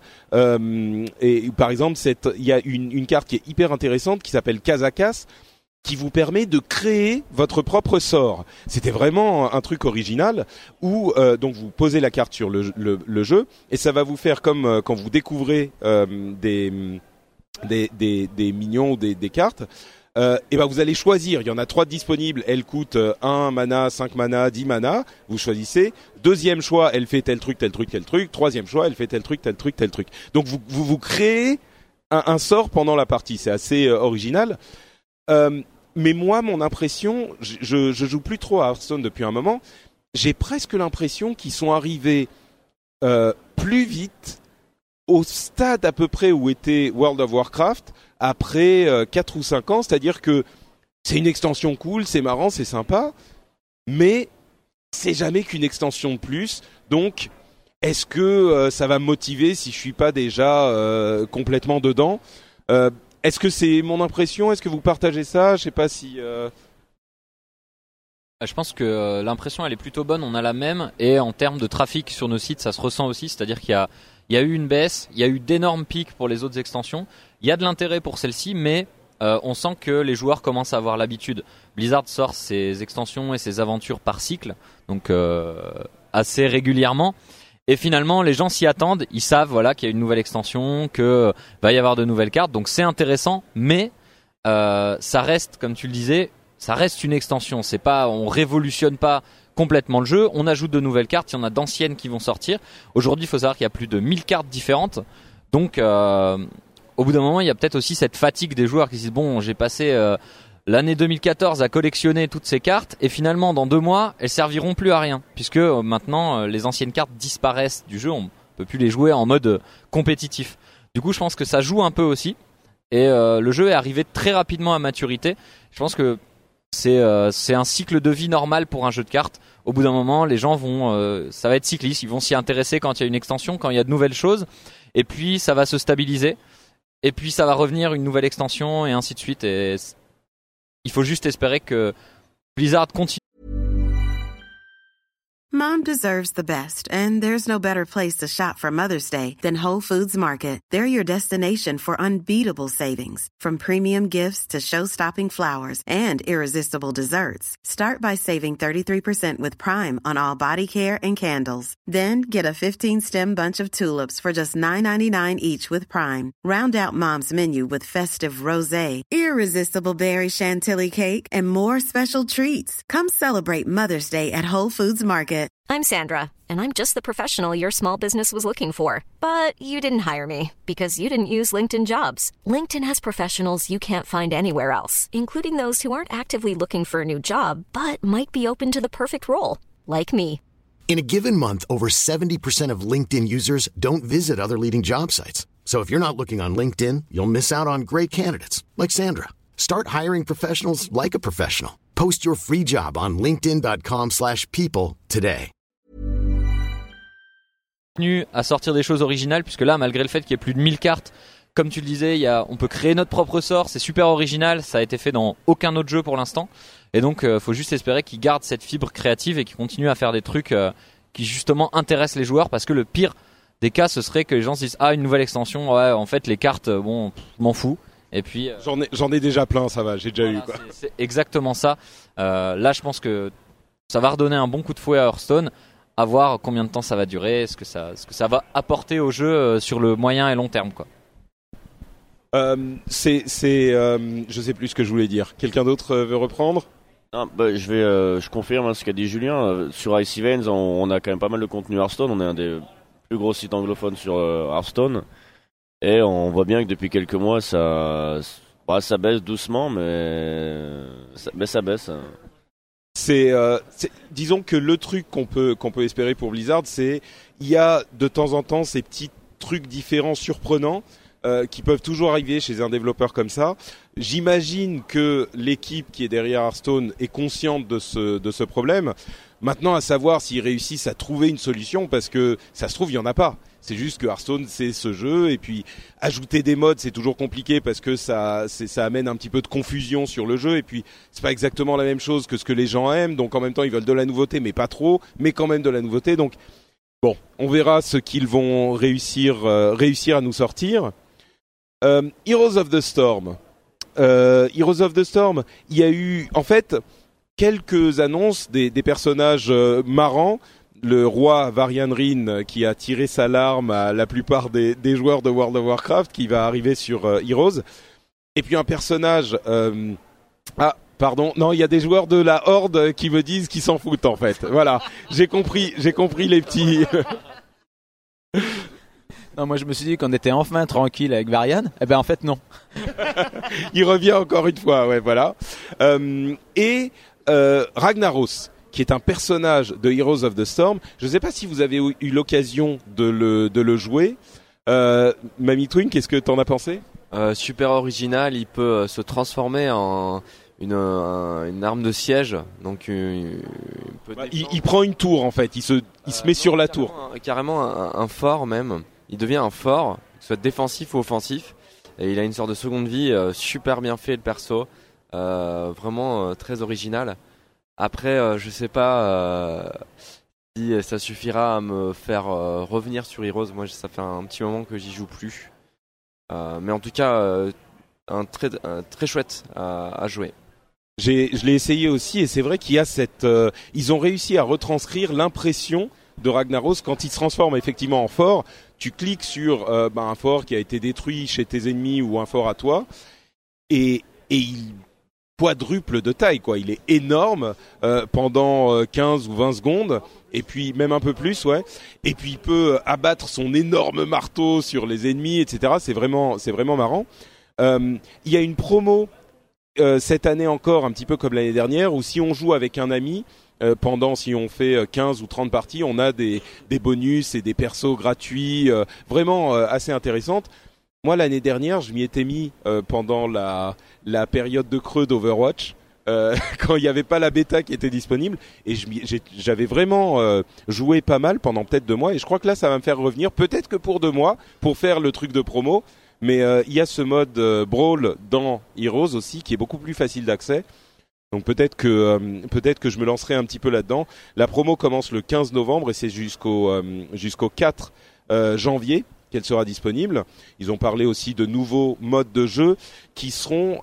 Et par exemple, il y a une carte qui est hyper intéressante qui s'appelle Kazakas, qui vous permet de créer votre propre sort. C'était vraiment un truc original où donc vous posez la carte sur le jeu et ça va vous faire comme quand vous découvrez des minions ou des cartes. Et vous allez choisir, il y en a 3 disponibles, elles coûtent 1 mana, 5 mana, 10 mana, vous choisissez. Deuxième choix, elle fait tel truc, tel truc, tel truc. Troisième choix, elle fait tel truc, tel truc, tel truc. Donc vous créez un sort pendant la partie, c'est assez original. Mais moi, mon impression, je joue plus trop à Hearthstone depuis un moment. J'ai presque l'impression qu'ils sont arrivés plus vite au stade à peu près où était World of Warcraft après 4 ou 5 ans. C'est-à-dire que c'est une extension cool, c'est marrant, c'est sympa, mais c'est jamais qu'une extension de plus. Donc, est-ce que ça va me motiver si je suis pas déjà complètement dedans ? Est-ce que c'est mon impression ? Est-ce que vous partagez ça ? Je sais pas si... Je pense que l'impression elle est plutôt bonne, on a la même, et en termes de trafic sur nos sites ça se ressent aussi, c'est-à-dire qu'il y a eu une baisse, il y a eu d'énormes pics pour les autres extensions, il y a de l'intérêt pour celle-ci, mais on sent que les joueurs commencent à avoir l'habitude. Blizzard sort ses extensions et ses aventures par cycle, donc assez régulièrement. Et finalement, les gens s'y attendent, ils savent voilà qu'il y a une nouvelle extension, que va y avoir de nouvelles cartes, donc c'est intéressant, mais ça reste, comme tu le disais, ça reste une extension. C'est pas, on révolutionne pas complètement le jeu, on ajoute de nouvelles cartes, il y en a d'anciennes qui vont sortir. Aujourd'hui, il faut savoir qu'il y a plus de 1000 cartes différentes, donc au bout d'un moment, il y a peut-être aussi cette fatigue des joueurs qui se disent bon, j'ai passé l'année 2014 à collectionner toutes ces cartes et finalement dans 2 mois elles serviront plus à rien puisque maintenant les anciennes cartes disparaissent du jeu, on peut plus les jouer en mode compétitif. Du coup je pense que ça joue un peu aussi et le jeu est arrivé très rapidement à maturité. Je pense que c'est un cycle de vie normal pour un jeu de cartes. Au bout d'un moment les gens vont ça va être cycliste, ils vont s'y intéresser quand il y a une extension, quand il y a de nouvelles choses et puis ça va se stabiliser et puis ça va revenir une nouvelle extension et ainsi de suite. Et il faut juste espérer que Blizzard continue. Mom deserves the best, and there's no better place to shop for Mother's Day than Whole Foods Market. They're your destination for unbeatable savings, from premium gifts to show-stopping flowers and irresistible desserts. Start by saving 33% with Prime on all body care and candles. Then get a 15-stem bunch of tulips for just $9.99 each with Prime. Round out Mom's menu with festive rosé, irresistible berry chantilly cake, and more special treats. Come celebrate Mother's Day at Whole Foods Market. I'm Sandra, and I'm just the professional your small business was looking for. But you didn't hire me because you didn't use LinkedIn Jobs. LinkedIn has professionals you can't find anywhere else, including those who aren't actively looking for a new job, but might be open to the perfect role, like me. In a given month, over 70% of LinkedIn users don't visit other leading job sites. So if you're not looking on LinkedIn, you'll miss out on great candidates like Sandra. Start hiring professionals like a professional. Post your free job on linkedin.com/people today. À sortir des choses originales, puisque là, malgré le fait qu'il y ait plus de 1000 cartes, comme tu le disais, on peut créer notre propre sort, c'est super original, ça a été fait dans aucun autre jeu pour l'instant. Et donc, faut juste espérer qu'ils gardent cette fibre créative et qu'ils continuent à faire des trucs qui justement intéressent les joueurs, parce que le pire des cas, ce serait que les gens se disent une nouvelle extension, ouais, en fait les cartes, bon, m'en fous. Et puis j'en ai déjà plein, ça va, j'ai déjà eu quoi. C'est exactement ça. Là, je pense que ça va redonner un bon coup de fouet à Hearthstone. À voir combien de temps ça va durer, ce que ça va apporter au jeu sur le moyen et long terme, quoi. Je sais plus ce que je voulais dire. Quelqu'un d'autre veut reprendre? Je confirme ce qu'a dit Julien. Sur Ice Events, on a quand même pas mal de contenu Hearthstone. On est un des plus gros sites anglophones sur Hearthstone. Et on voit bien que depuis quelques mois, ça baisse doucement, mais ça baisse. Disons que le truc qu'on peut espérer pour Blizzard, c'est il y a de temps en temps ces petits trucs différents, surprenants, qui peuvent toujours arriver chez un développeur comme ça. J'imagine que l'équipe qui est derrière Hearthstone est consciente de ce problème. Maintenant, à savoir s'ils réussissent à trouver une solution, parce que ça se trouve il y en a pas. C'est juste que Hearthstone c'est ce jeu, et puis ajouter des mods c'est toujours compliqué parce que ça amène un petit peu de confusion sur le jeu, et puis c'est pas exactement la même chose que ce que les gens aiment, donc en même temps ils veulent de la nouveauté mais pas trop, mais quand même de la nouveauté. Donc bon, on verra ce qu'ils vont réussir à nous sortir. Heroes of the Storm, il y a eu en fait quelques annonces des personnages marrants. Le roi Varian Wrynn qui a tiré sa larme à la plupart des joueurs de World of Warcraft, qui va arriver sur Heroes. Et puis un personnage... il y a des joueurs de la Horde qui me disent qu'ils s'en foutent en fait. Voilà, j'ai compris les petits... Non, moi je me suis dit qu'on était enfin tranquille avec Varian. Eh ben en fait non. Il revient encore une fois, ouais, voilà. Ragnaros, qui est un personnage de Heroes of the Storm. Je ne sais pas si vous avez eu l'occasion de le jouer. Mamie Twin, qu'est-ce que t'en as pensé? Super original, il peut se transformer en une arme de siège. Donc il prend une tour en fait, il se met sur la tour. Carrément un fort même. Il devient un fort, que ce soit défensif ou offensif. Et il a une sorte de seconde vie, super bien fait le perso. Vraiment très original. Après, je sais pas si ça suffira à me faire revenir sur Heroes. Moi, ça fait un petit moment que j'y joue plus. Mais en tout cas, un très chouette à jouer. Je l'ai essayé aussi, et c'est vrai qu'il y a ils ont réussi à retranscrire l'impression de Ragnaros quand il se transforme effectivement en fort. Tu cliques sur un fort qui a été détruit chez tes ennemis ou un fort à toi, et il quadruple de taille, quoi. Il est énorme pendant 15 ou 20 secondes, et puis même un peu plus, ouais. Et puis il peut abattre son énorme marteau sur les ennemis, etc. C'est vraiment marrant. Il y a une promo cette année encore, un petit peu comme l'année dernière, où si on joue avec un ami, si on fait 15 ou 30 parties, on a des bonus et des persos gratuits, vraiment assez intéressantes. Moi, l'année dernière, je m'y étais mis pendant la période de creux d'Overwatch, quand il n'y avait pas la bêta qui était disponible, et j'avais vraiment joué pas mal pendant peut-être 2 mois, et je crois que là, ça va me faire revenir, peut-être que pour 2 mois, pour faire le truc de promo, mais il y a ce mode Brawl dans Heroes aussi, qui est beaucoup plus facile d'accès. Donc peut-être que je me lancerai un petit peu là-dedans. La promo commence le 15 novembre et c'est jusqu'au 4 janvier qu'elle sera disponible. Ils ont parlé aussi de nouveaux modes de jeu qui seront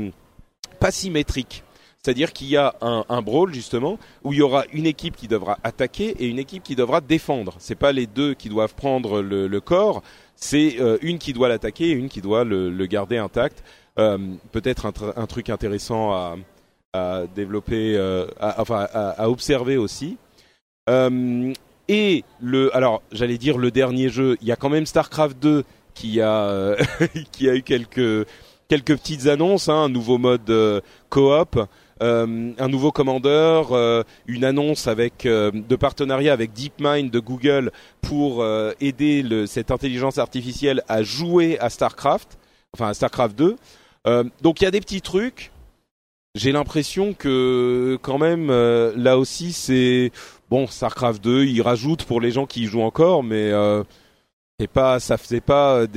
pas symétriques. C'est-à-dire qu'il y a un brawl justement où il y aura une équipe qui devra attaquer et une équipe qui devra défendre. C'est pas les deux qui doivent prendre le corps, c'est une qui doit l'attaquer et une qui doit le garder intact. Peut-être un truc intéressant à développer, à observer aussi. Et alors j'allais dire le dernier jeu, il y a quand même StarCraft 2 qui a qui a eu quelques petites annonces, un nouveau mode coop, un nouveau commandeur, une annonce de partenariat avec DeepMind de Google pour aider cette intelligence artificielle à jouer à StarCraft 2. Donc il y a des petits trucs. J'ai l'impression que quand même là aussi c'est bon, StarCraft 2, il rajoute pour les gens qui y jouent encore, mais ça faisait pas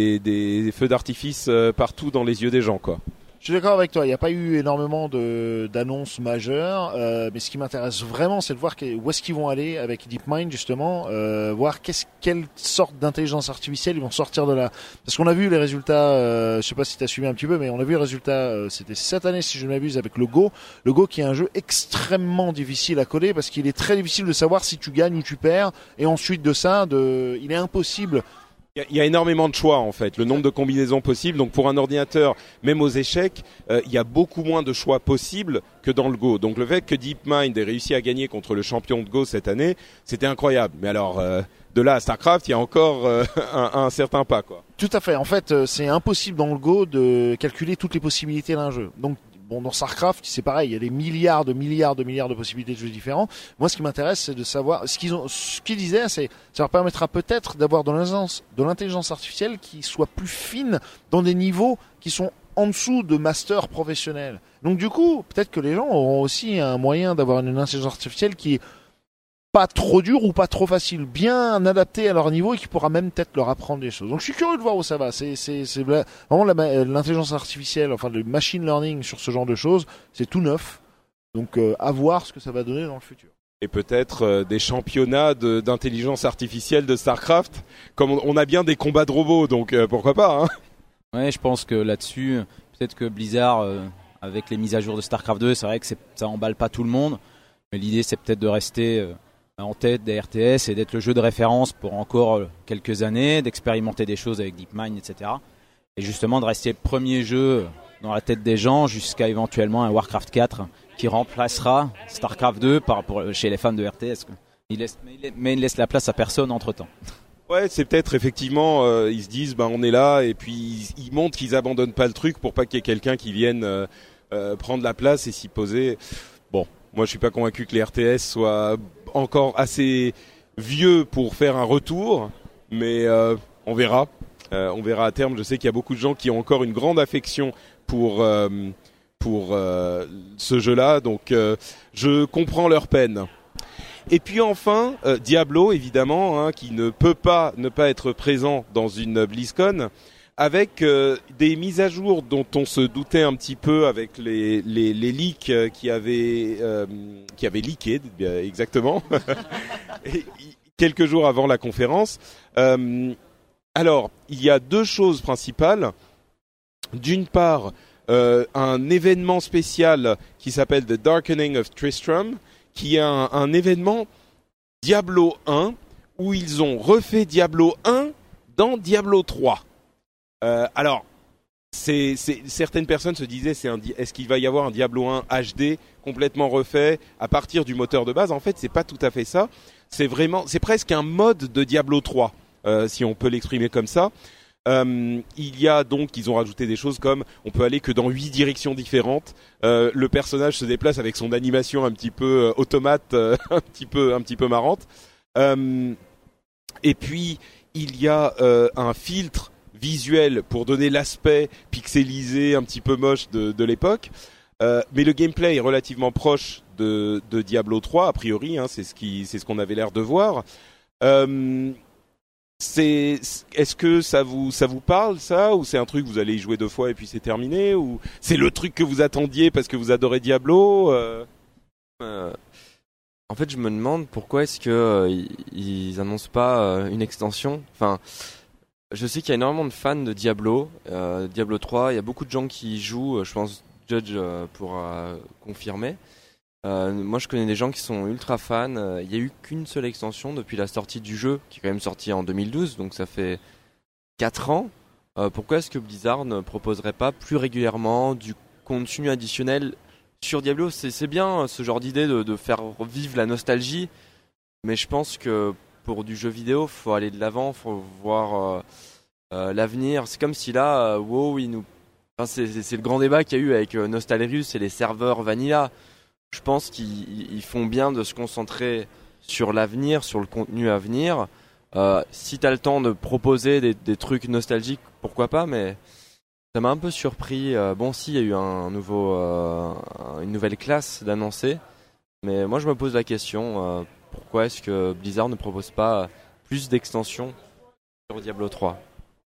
des feux d'artifice partout dans les yeux des gens, quoi. Je suis d'accord avec toi, il n'y a pas eu énormément d'annonces majeures, mais ce qui m'intéresse vraiment, c'est de voir où est-ce qu'ils vont aller avec DeepMind, justement, voir quelle sorte d'intelligence artificielle ils vont sortir de là. Parce qu'on a vu les résultats, je sais pas si tu as suivi un petit peu, mais on a vu les résultats, c'était cette année, si je ne m'abuse, avec le Go. Le Go qui est un jeu extrêmement difficile à coder, parce qu'il est très difficile de savoir si tu gagnes ou tu perds, et ensuite de ça, il est impossible. Il y a énormément de choix en fait, le nombre de combinaisons possibles. Donc pour un ordinateur, même aux échecs, il y a beaucoup moins de choix possibles que dans le Go. Donc le fait que DeepMind ait réussi à gagner contre le champion de Go cette année, c'était incroyable. Mais alors de là à StarCraft, il y a encore un certain pas, quoi. Tout à fait. En fait, c'est impossible dans le Go de calculer toutes les possibilités d'un jeu. Donc bon, dans StarCraft, c'est pareil, il y a des milliards de possibilités de jeux différents. Moi, ce qui m'intéresse, c'est de savoir ce qu'ils disaient, ça leur permettra peut-être d'avoir de l'intelligence artificielle qui soit plus fine dans des niveaux qui sont en dessous de master professionnels. Donc du coup, peut-être que les gens auront aussi un moyen d'avoir une intelligence artificielle qui est pas trop dur ou pas trop facile, bien adapté à leur niveau et qui pourra même peut-être leur apprendre des choses. Donc je suis curieux de voir où ça va. C'est vraiment l'intelligence artificielle, enfin le machine learning sur ce genre de choses, c'est tout neuf. Donc à voir ce que ça va donner dans le futur. Et peut-être des championnats d'intelligence artificielle de StarCraft, comme on a bien des combats de robots, donc pourquoi pas, hein. Ouais, je pense que là-dessus, peut-être que Blizzard, avec les mises à jour de StarCraft 2, c'est vrai que ça emballe pas tout le monde, mais l'idée c'est peut-être de rester en tête des RTS et d'être le jeu de référence pour encore quelques années, d'expérimenter des choses avec DeepMind, etc. Et justement de rester le premier jeu dans la tête des gens jusqu'à éventuellement un Warcraft 4 qui remplacera StarCraft 2 chez les fans de RTS. Mais il laisse la place à personne entre-temps. Ouais, c'est peut-être effectivement, ils se disent, on est là, et puis ils montrent qu'ils abandonnent pas le truc pour pas qu'il y ait quelqu'un qui vienne prendre la place et s'y poser. Bon, moi je suis pas convaincu que les RTS soient encore assez vieux pour faire un retour, mais on verra. On verra à terme. Je sais qu'il y a beaucoup de gens qui ont encore une grande affection pour ce jeu-là, donc je comprends leur peine. Et puis enfin, Diablo évidemment, qui ne peut pas ne pas être présent dans une BlizzCon, avec des mises à jour dont on se doutait un petit peu avec les leaks qui avaient leaké, exactement, et, quelques jours avant la conférence. Alors, il y a deux choses principales. D'une part, un événement spécial qui s'appelle The Darkening of Tristram, qui est un événement Diablo 1 où ils ont refait Diablo 1 dans Diablo 3. Alors, certaines personnes se disaient est-ce qu'il va y avoir un Diablo 1 HD complètement refait à partir du moteur de base? En fait, c'est pas tout à fait ça. C'est presque un mode de Diablo 3, si on peut l'exprimer comme ça. Il y a donc, ils ont rajouté des choses comme on peut aller que dans 8 directions différentes. Le personnage se déplace avec son animation un petit peu automate, un petit peu marrante. Et puis il y a un filtre visuel pour donner l'aspect pixelisé, un petit peu moche de l'époque. Mais le gameplay est relativement proche de Diablo 3 a priori, c'est ce qu'on avait l'air de voir. Est-ce que ça vous parle ça, ou c'est un truc vous allez y jouer 2 fois et puis c'est terminé, ou c'est le truc que vous attendiez parce que vous adorez Diablo? En fait, je me demande pourquoi est-ce que ils annoncent pas une extension. Enfin, je sais qu'il y a énormément de fans de Diablo 3. Il y a beaucoup de gens qui y jouent. Je pense Judge pourra confirmer. Moi, je connais des gens qui sont ultra fans. Il y a eu qu'une seule extension depuis la sortie du jeu, qui est quand même sorti en 2012, donc ça fait 4 ans. Pourquoi est-ce que Blizzard ne proposerait pas plus régulièrement du contenu additionnel sur Diablo? C'est bien ce genre d'idée de faire vivre la nostalgie, Mais je pense que pour du jeu vidéo, faut aller de l'avant, faut voir l'avenir. C'est comme si là, WoW, c'est le grand débat qu'il y a eu avec Nostalrius et les serveurs Vanilla. Je pense qu'ils font bien de se concentrer sur l'avenir, sur le contenu à venir. Si t'as le temps de proposer des trucs nostalgiques, pourquoi pas, mais ça m'a un peu surpris. Si, il y a eu une nouvelle classe d'annoncer, mais moi je me pose la question, pourquoi est-ce que Blizzard ne propose pas plus d'extensions sur Diablo 3 ?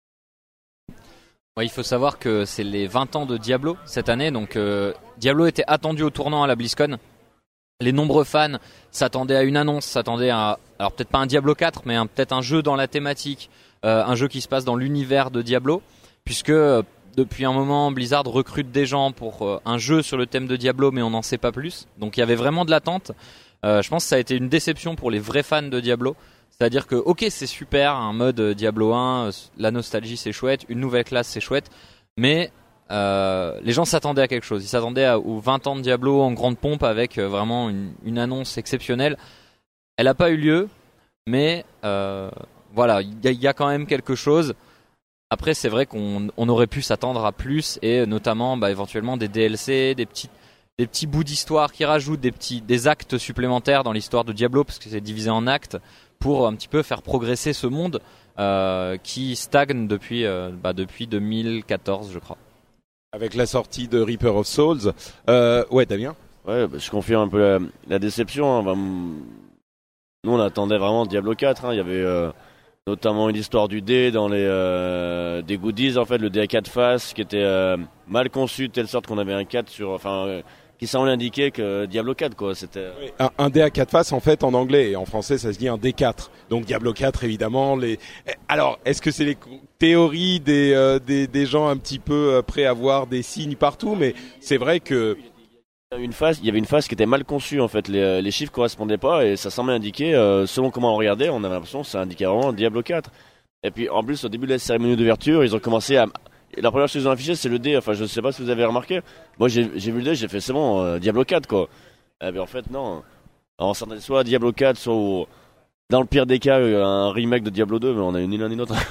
Il faut savoir que c'est les 20 ans de Diablo cette année, donc Diablo était attendu au tournant à la BlizzCon. Les nombreux fans s'attendaient à une annonce, s'attendaient à, alors peut-être pas un Diablo 4, mais peut-être un jeu dans la thématique, un jeu qui se passe dans l'univers de Diablo, puisque depuis un moment Blizzard recrute des gens pour un jeu sur le thème de Diablo, mais on n'en sait pas plus. Donc il y avait vraiment de l'attente. Je pense que ça a été une déception pour les vrais fans de Diablo. C'est-à-dire que, ok, c'est super, un mode Diablo 1, la nostalgie c'est chouette, une nouvelle classe c'est chouette, mais les gens s'attendaient à quelque chose. Ils s'attendaient aux 20 ans de Diablo en grande pompe avec vraiment une annonce exceptionnelle. Elle n'a pas eu lieu, mais voilà, il y a quand même quelque chose. Après, c'est vrai qu'on aurait pu s'attendre à plus, et notamment éventuellement des DLC, des petits bouts d'histoire qui rajoutent des actes supplémentaires dans l'histoire de Diablo, parce que c'est divisé en actes, pour un petit peu faire progresser ce monde qui stagne depuis 2014, je crois. Avec la sortie de Reaper of Souls, ouais, Damien. Ouais, je confirme un peu la déception. Nous, on attendait vraiment Diablo 4. Il y avait notamment une histoire du dé dans des goodies, en fait, le dé à 4 faces qui était mal conçu de telle sorte qu'on avait un 4 qui semblait indiquer que Diablo 4, quoi. C'était un dé à 4 faces, en fait, en anglais, et en français ça se dit un D4. Donc Diablo 4, évidemment. Alors, est-ce que c'est les théories des gens un petit peu prêts à voir des signes partout? Mais c'est vrai que il y avait une face qui était mal conçue, en fait. Les chiffres correspondaient pas, et ça semblait indiquer, selon comment on regardait, on avait l'impression que ça indiquait vraiment Diablo 4. Et puis en plus, au début de la cérémonie d'ouverture, ils ont commencé à... La première chose qu'ils ont affiché, c'est le dé. Enfin, je sais pas si vous avez remarqué. Moi, j'ai vu le dé, j'ai fait c'est bon, Diablo 4, quoi. Mais en fait, non. On s'attendait soit à Diablo 4, soit dans le pire des cas, un remake de Diablo 2, mais on a eu ni l'un ni l'autre.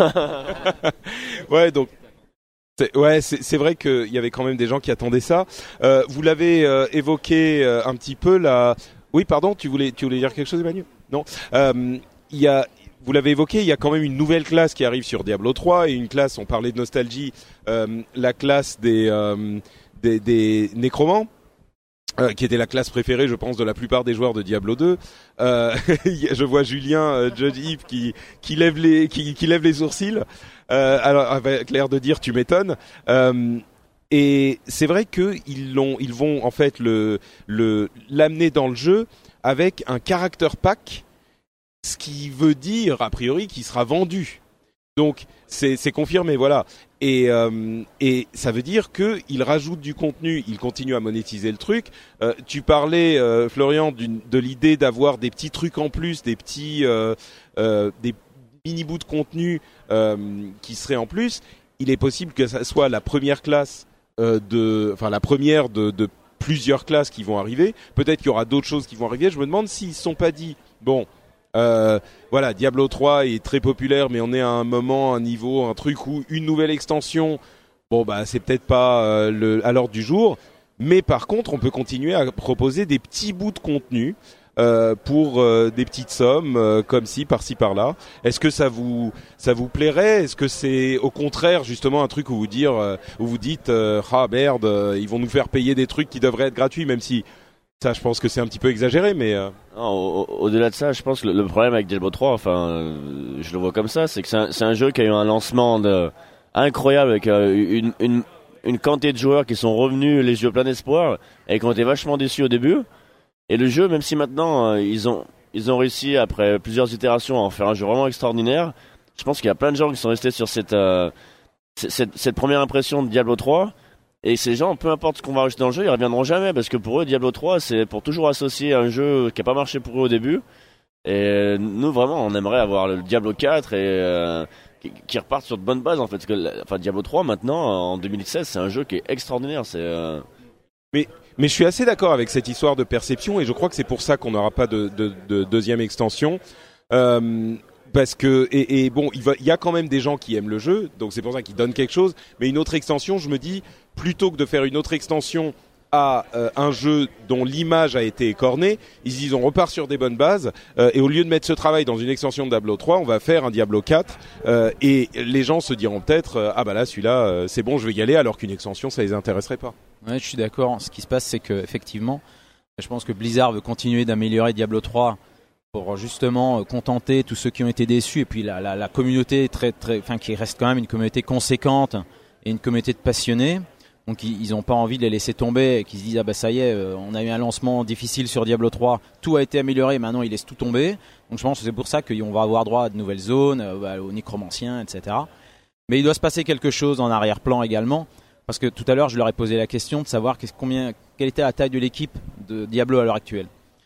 Ouais, donc. C'est vrai qu'il y avait quand même des gens qui attendaient ça. Vous l'avez évoqué un petit peu là. Oui, pardon, tu voulais dire quelque chose, Emmanuel? Non. Vous l'avez évoqué, il y a quand même une nouvelle classe qui arrive sur Diablo 3, et une classe, on parlait de nostalgie, la classe des nécromants, qui était la classe préférée, je pense, de la plupart des joueurs de Diablo 2. Je vois Julien, Judge Yves qui lève les sourcils, alors avec l'air de dire tu m'étonnes. Et c'est vrai que ils vont en fait l'amener dans le jeu avec un character pack, ce qui veut dire a priori qu'il sera vendu. Donc c'est confirmé, voilà. Et ça veut dire que il rajoute du contenu, il continue à monétiser le truc. Tu parlais, Florian, de l'idée d'avoir des petits trucs en plus, des mini bouts de contenu qui seraient en plus. Il est possible que ça soit la première classe la première de plusieurs classes qui vont arriver. Peut-être qu'il y aura d'autres choses qui vont arriver. Je me demande s'ils se sont pas dit bon. Voilà, Diablo 3 est très populaire, mais on est à un moment, un niveau, un truc où une nouvelle extension, c'est peut-être pas à l'ordre du jour, mais par contre, on peut continuer à proposer des petits bouts de contenu pour des petites sommes, comme par-ci par-là. Est-ce que ça vous plairait? Est-ce que c'est au contraire justement un truc où vous dites ah merde, ils vont nous faire payer des trucs qui devraient être gratuits, même si ça, je pense que c'est un petit peu exagéré, mais... Non, au-delà de ça, je pense que le problème avec Diablo 3, je le vois comme ça, c'est que c'est un jeu qui a eu un lancement incroyable, avec une quantité de joueurs qui sont revenus les yeux pleins d'espoir, et qui ont été vachement déçus au début. Et le jeu, même si maintenant, ils ont réussi, après plusieurs itérations, à en faire un jeu vraiment extraordinaire, je pense qu'il y a plein de gens qui sont restés sur cette première impression de Diablo 3, et ces gens, peu importe ce qu'on va rajouter dans le jeu, ils reviendront jamais, parce que pour eux, Diablo 3, c'est pour toujours associer un jeu qui n'a pas marché pour eux au début. Et nous, vraiment, on aimerait avoir le Diablo 4 et qui reparte sur de bonnes bases, en fait. Diablo 3, maintenant, en 2016, c'est un jeu qui est extraordinaire. Mais Mais je suis assez d'accord avec cette histoire de perception et je crois que c'est pour ça qu'on n'aura pas de deuxième extension. Parce que et bon, il y a quand même des gens qui aiment le jeu, donc c'est pour ça qu'ils donnent quelque chose. Mais une autre extension, je me dis, plutôt que de faire une autre extension à un jeu dont l'image a été écornée, ils disent on repart sur des bonnes bases et au lieu de mettre ce travail dans une extension de Diablo 3, on va faire un Diablo 4 et les gens se diront peut-être ah bah là celui-là c'est bon, je vais y aller, alors qu'une extension ça les intéresserait pas. Ouais, je suis d'accord. Ce qui se passe, c'est que effectivement, je pense que Blizzard veut continuer d'améliorer Diablo 3 pour justement contenter tous ceux qui ont été déçus et puis la communauté qui reste quand même une communauté conséquente et une communauté de passionnés. Donc ils n'ont pas envie de les laisser tomber et qu'ils se disent ah bah ça y est, on a eu un lancement difficile sur Diablo 3, tout a été amélioré, maintenant ils laissent tout tomber. Donc je pense que c'est pour ça qu'on va avoir droit à de nouvelles zones, aux nécromanciens, etc. Mais il doit se passer quelque chose en arrière-plan également, parce que tout à l'heure je leur ai posé la question de savoir quelle était la taille de l'équipe de Diablo à l'heure actuelle.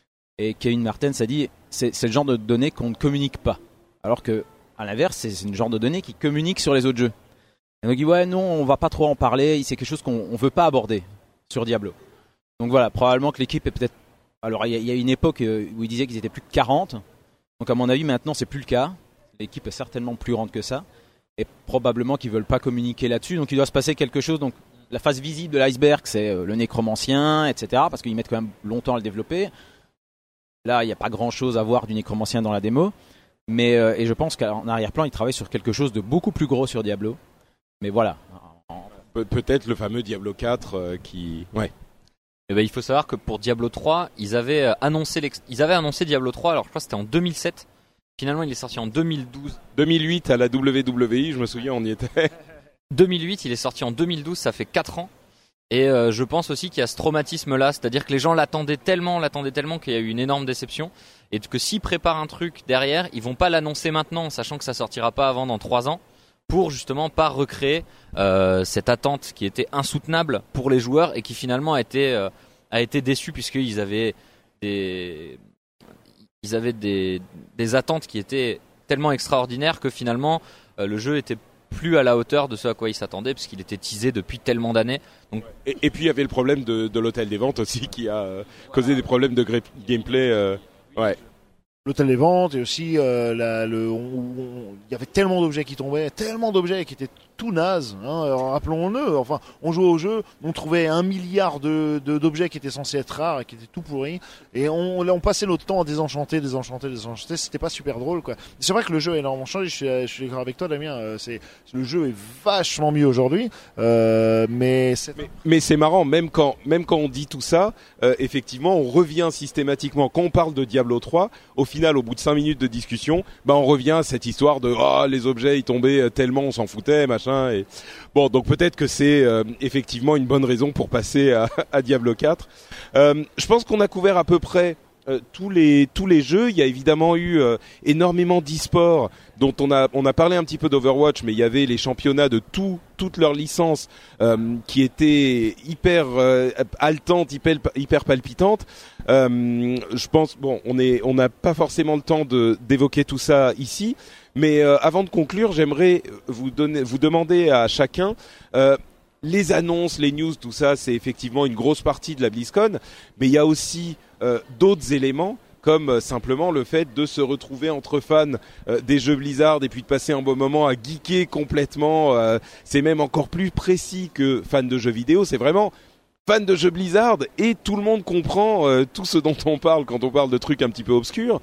Et Kevin Martens a dit c'est le genre de données qu'on ne communique pas, alors que à l'inverse c'est une genre de données qui communique sur les autres jeux. Et donc il dit ouais non, on va pas trop en parler, c'est quelque chose qu'on veut pas aborder sur Diablo. Donc voilà, probablement que l'équipe est peut-être... Alors il y a une époque où il disait qu'ils étaient plus de 40, donc à mon avis maintenant c'est plus le cas, l'équipe est certainement plus grande que ça, et probablement qu'ils veulent pas communiquer là-dessus, donc il doit se passer quelque chose. Donc la face visible de l'iceberg c'est le nécromancien, etc., parce qu'ils mettent quand même longtemps à le développer. Là il n'y a pas grand-chose à voir du nécromancien dans la démo, mais et je pense qu'en arrière-plan ils travaillent sur quelque chose de beaucoup plus gros sur Diablo. Mais voilà. Peut-être le fameux Diablo 4 qui... Ouais. Et ben, il faut savoir que pour Diablo 3, ils avaient annoncé Diablo 3, alors je crois que c'était en 2007. Finalement, il est sorti en 2012. 2008 à la WWE, je me souviens, on y était. 2008, il est sorti en 2012, ça fait 4 ans. Et je pense aussi qu'il y a ce traumatisme-là, c'est-à-dire que les gens l'attendaient tellement qu'il y a eu une énorme déception. Et que s'ils préparent un truc derrière, ils vont pas l'annoncer maintenant, sachant que ça sortira pas avant dans 3 ans. Pour justement pas recréer cette attente qui était insoutenable pour les joueurs et qui finalement a été déçue, puisqu'ils avaient des attentes qui étaient tellement extraordinaires que finalement le jeu était plus à la hauteur de ce à quoi ils s'attendaient, puisqu'il était teasé depuis tellement d'années. Donc... Et puis il y avait le problème de l'hôtel des ventes aussi qui a causé des problèmes de gameplay. Ouais. L'hôtel des ventes et aussi il y avait tellement d'objets qui tombaient, tellement d'objets qui étaient tout nazes, hein, rappelons-le. Enfin, on jouait au jeu, on trouvait 1 milliard d'objets qui étaient censés être rares et qui étaient tout pourris, et on passait notre temps à désenchanter, c'était pas super drôle quoi. C'est vrai que le jeu a énormément changé, je suis d'accord avec toi Damien, le jeu est vachement mieux aujourd'hui, mais c'est marrant, même quand on dit tout ça, effectivement on revient systématiquement, quand on parle de Diablo 3, au final au bout de 5 minutes de discussion, on revient à cette histoire de les objets ils tombaient tellement on s'en foutait machin. Et bon, donc peut-être que c'est effectivement une bonne raison pour passer à Diablo 4. Je pense qu'on a couvert à peu près tous les jeux. Il y a évidemment eu énormément d'e-sport dont on a parlé un petit peu d'Overwatch, mais il y avait les championnats de toutes leurs licences qui étaient hyper haletantes, hyper palpitantes. Je pense on n'a pas forcément le temps d'évoquer tout ça ici. Mais avant de conclure, j'aimerais vous demander à chacun les annonces, les news, tout ça, c'est effectivement une grosse partie de la BlizzCon, mais il y a aussi d'autres éléments comme simplement le fait de se retrouver entre fans des jeux Blizzard et puis de passer un bon moment à geeker complètement. C'est même encore plus précis que fan de jeux vidéo, c'est vraiment fan de jeux Blizzard et tout le monde comprend tout ce dont on parle quand on parle de trucs un petit peu obscurs.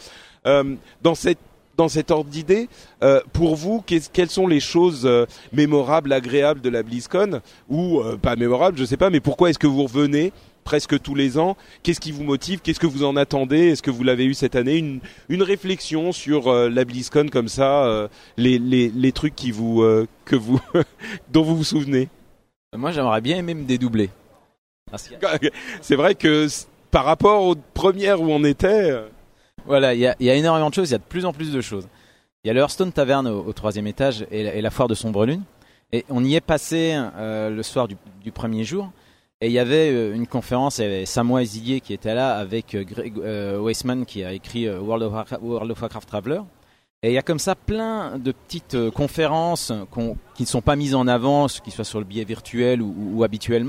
Dans cet ordre d'idée, pour vous, quelles sont les choses mémorables, agréables de la BlizzCon ou pas mémorables, je sais pas, mais pourquoi est-ce que vous revenez presque tous les ans? Qu'est-ce qui vous motive? Qu'est-ce que vous en attendez? Est-ce que vous l'avez eu cette année? Une réflexion sur la BlizzCon comme ça, les trucs qui dont vous vous souvenez. Moi, j'aimerais bien même dédoubler. C'est vrai que par rapport aux premières où on était. Voilà, il y a énormément de choses, il y a de plus en plus de choses. Il y a le Hearthstone Tavern au 3e étage et la foire de Sombrelune. Et on y est passé le soir du premier jour. Et il y avait une conférence, il y avait Samoa Zillier qui était là avec Greg Weisman qui a écrit World of Warcraft Traveler. Et il y a comme ça plein de petites conférences qui ne sont pas mises en avant, qu'ils soient sur le billet virtuel ou habituellement.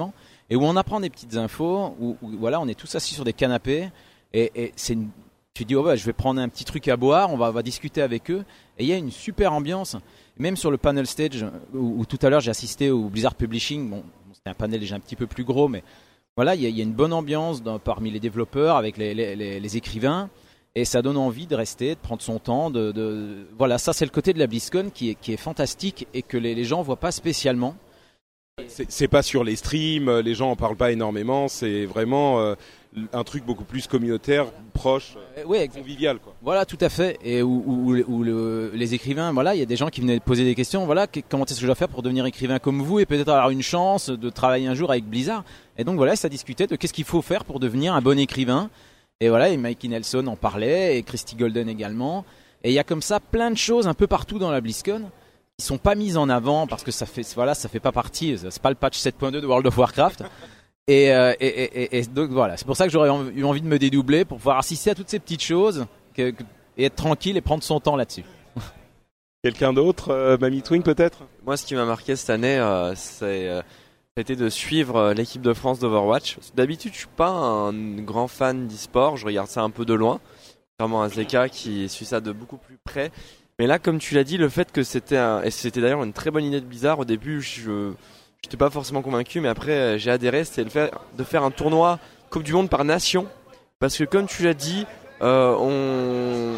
et où on apprend des petites infos, où voilà, on est tous assis sur des canapés et tu dis je vais prendre un petit truc à boire, on va discuter avec eux et il y a une super ambiance. Même sur le panel stage où tout à l'heure j'ai assisté au Blizzard Publishing, bon c'était un panel déjà un petit peu plus gros, mais voilà, il y a une bonne ambiance parmi les développeurs avec les écrivains. Et ça donne envie de rester, de prendre son temps. Voilà, ça c'est le côté de la BlizzCon qui est fantastique et que les gens voient pas spécialement. C'est pas sur les streams, les gens en parlent pas énormément. C'est vraiment un truc beaucoup plus communautaire, proche, convivial, quoi. Voilà, tout à fait. Et où les écrivains, voilà, il y a des gens qui venaient poser des questions. Voilà, comment est-ce que je dois faire pour devenir écrivain comme vous et peut-être avoir une chance de travailler un jour avec Blizzard. Et donc voilà, ça discutait de qu'est-ce qu'il faut faire pour devenir un bon écrivain. Et voilà, et Mikey Nelson en parlait, et Christy Golden également. Et il y a comme ça plein de choses un peu partout dans la BlizzCon qui sont pas mises en avant parce que ça fait pas partie, c'est pas le patch 7.2 de World of Warcraft. Et donc voilà, c'est pour ça que j'aurais eu envie de me dédoubler pour pouvoir assister à toutes ces petites choses et être tranquille et prendre son temps là-dessus. Quelqu'un d'autre, Mamie Twing peut-être ? Moi, ce qui m'a marqué cette année, c'était de suivre l'équipe de France d'Overwatch. D'habitude, je suis pas un grand fan d'e-sport, je regarde ça un peu de loin, contrairement à Zeka qui suit ça de beaucoup plus près. Mais là, comme tu l'as dit, le fait que c'était d'ailleurs une très bonne idée de Blizzard, au début, je n'étais pas forcément convaincu, mais après, j'ai adhéré, c'était le fait de faire un tournoi Coupe du Monde par nation. Parce que comme tu l'as dit, on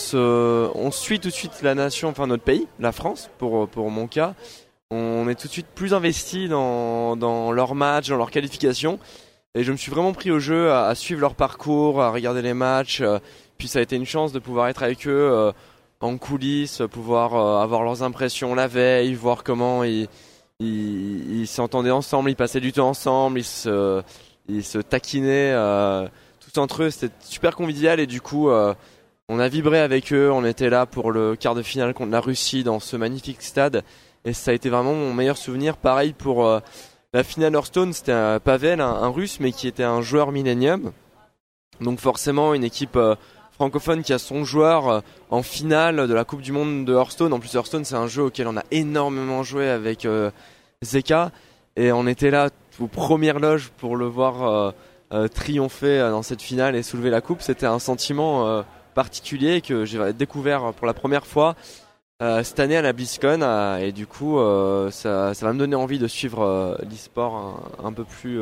suit tout de suite la nation, enfin notre pays, la France, pour mon cas. On est tout de suite plus investi dans leur match, dans leur qualification. Et je me suis vraiment pris au jeu à suivre leur parcours, à regarder les matchs. Puis ça a été une chance de pouvoir être avec eux en coulisses, pouvoir avoir leurs impressions la veille, voir comment ils s'entendaient ensemble, ils passaient du temps ensemble, ils se taquinaient tous entre eux. C'était super convivial et du coup on a vibré avec eux. On était là pour le quart de finale contre la Russie dans ce magnifique stade. Et ça a été vraiment mon meilleur souvenir. Pareil pour la finale Hearthstone, c'était Pavel, un russe, mais qui était un joueur Millennium. Donc forcément une équipe francophone qui a son joueur en finale de la Coupe du Monde de Hearthstone. En plus Hearthstone, c'est un jeu auquel on a énormément joué avec Zeka. Et on était là aux premières loges pour le voir triompher dans cette finale et soulever la coupe. C'était un sentiment particulier que j'ai découvert pour la première fois cette année à la BlizzCon et du coup ça va me donner envie de suivre l'e-sport un peu plus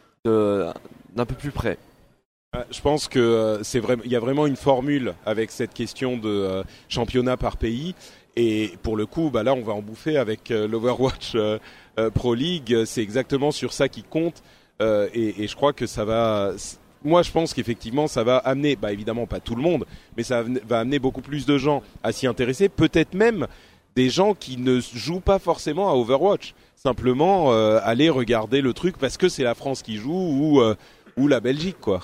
d'un peu plus près. Je pense que il y a vraiment une formule avec cette question de championnat par pays et pour le coup là on va en bouffer avec l'Overwatch Pro League, c'est exactement sur ça qui compte et je crois que ça va. Moi, je pense qu'effectivement, ça va amener, évidemment pas tout le monde, mais ça va amener beaucoup plus de gens à s'y intéresser. Peut-être même des gens qui ne jouent pas forcément à Overwatch. Simplement, aller regarder le truc parce que c'est la France qui joue ou la Belgique, quoi.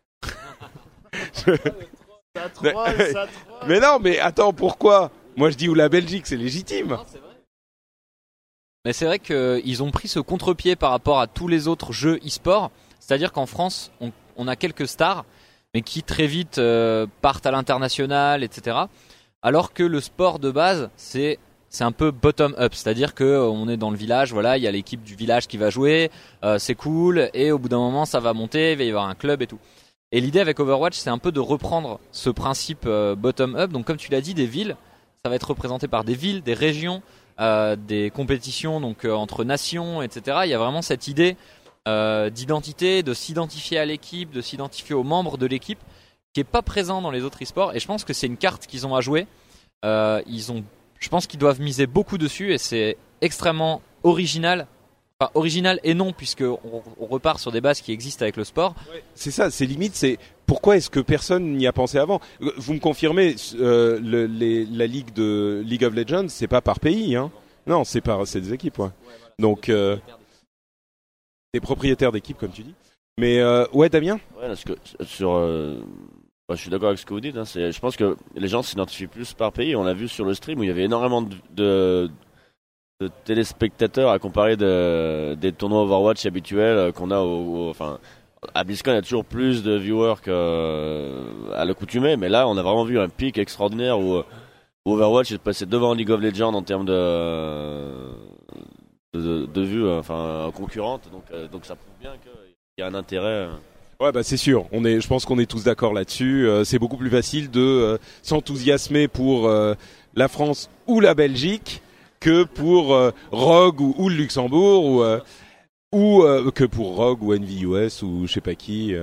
Ça troll. Mais non, mais attends, pourquoi ? Moi, je dis ou la Belgique, c'est légitime. Non, c'est vrai. Mais c'est vrai qu'ils ont pris ce contre-pied par rapport à tous les autres jeux e-sport. C'est-à-dire qu'en France, on a quelques stars, mais qui très vite partent à l'international, etc. Alors que le sport de base, c'est un peu bottom-up, c'est-à-dire qu'on est dans le village, voilà, il y a l'équipe du village qui va jouer, c'est cool, et au bout d'un moment, ça va monter, il va y avoir un club et tout. Et l'idée avec Overwatch, c'est un peu de reprendre ce principe bottom-up. Donc comme tu l'as dit, des villes, ça va être représenté par des villes, des régions, des compétitions donc entre nations, etc. Il y a vraiment cette idée d'identité, de s'identifier à l'équipe, de s'identifier aux membres de l'équipe, qui est pas présent dans les autres e-sports. Et je pense que c'est une carte qu'ils ont à jouer. Je pense qu'ils doivent miser beaucoup dessus et c'est extrêmement original. Enfin, original et non, puisque on repart sur des bases qui existent avec le sport. Ouais, c'est ça, c'est limite, c'est pourquoi est-ce que personne n'y a pensé avant ? Vous me confirmez, la ligue de League of Legends, c'est pas par pays, hein ? Non, c'est des équipes, ouais. Donc des propriétaires d'équipes, comme tu dis. Mais ouais, Damien ? Ouais, parce que je suis d'accord avec ce que vous dites. Hein, je pense que les gens s'identifient plus par pays. On l'a vu sur le stream où il y avait énormément de téléspectateurs à comparer des tournois Overwatch habituels qu'on a enfin, à BlizzCon, il y a toujours plus de viewers qu'à l'accoutumée, mais là, on a vraiment vu un pic extraordinaire où Overwatch est passé devant League of Legends en termes de de vue, concurrente. Donc ça prouve bien qu'il y a un intérêt. Ouais, bah c'est sûr. Je pense qu'on est tous d'accord là-dessus. C'est beaucoup plus facile de s'enthousiasmer pour la France ou la Belgique que pour Rogue ou le Luxembourg ou que pour Rogue ou NVUS ou je sais pas qui.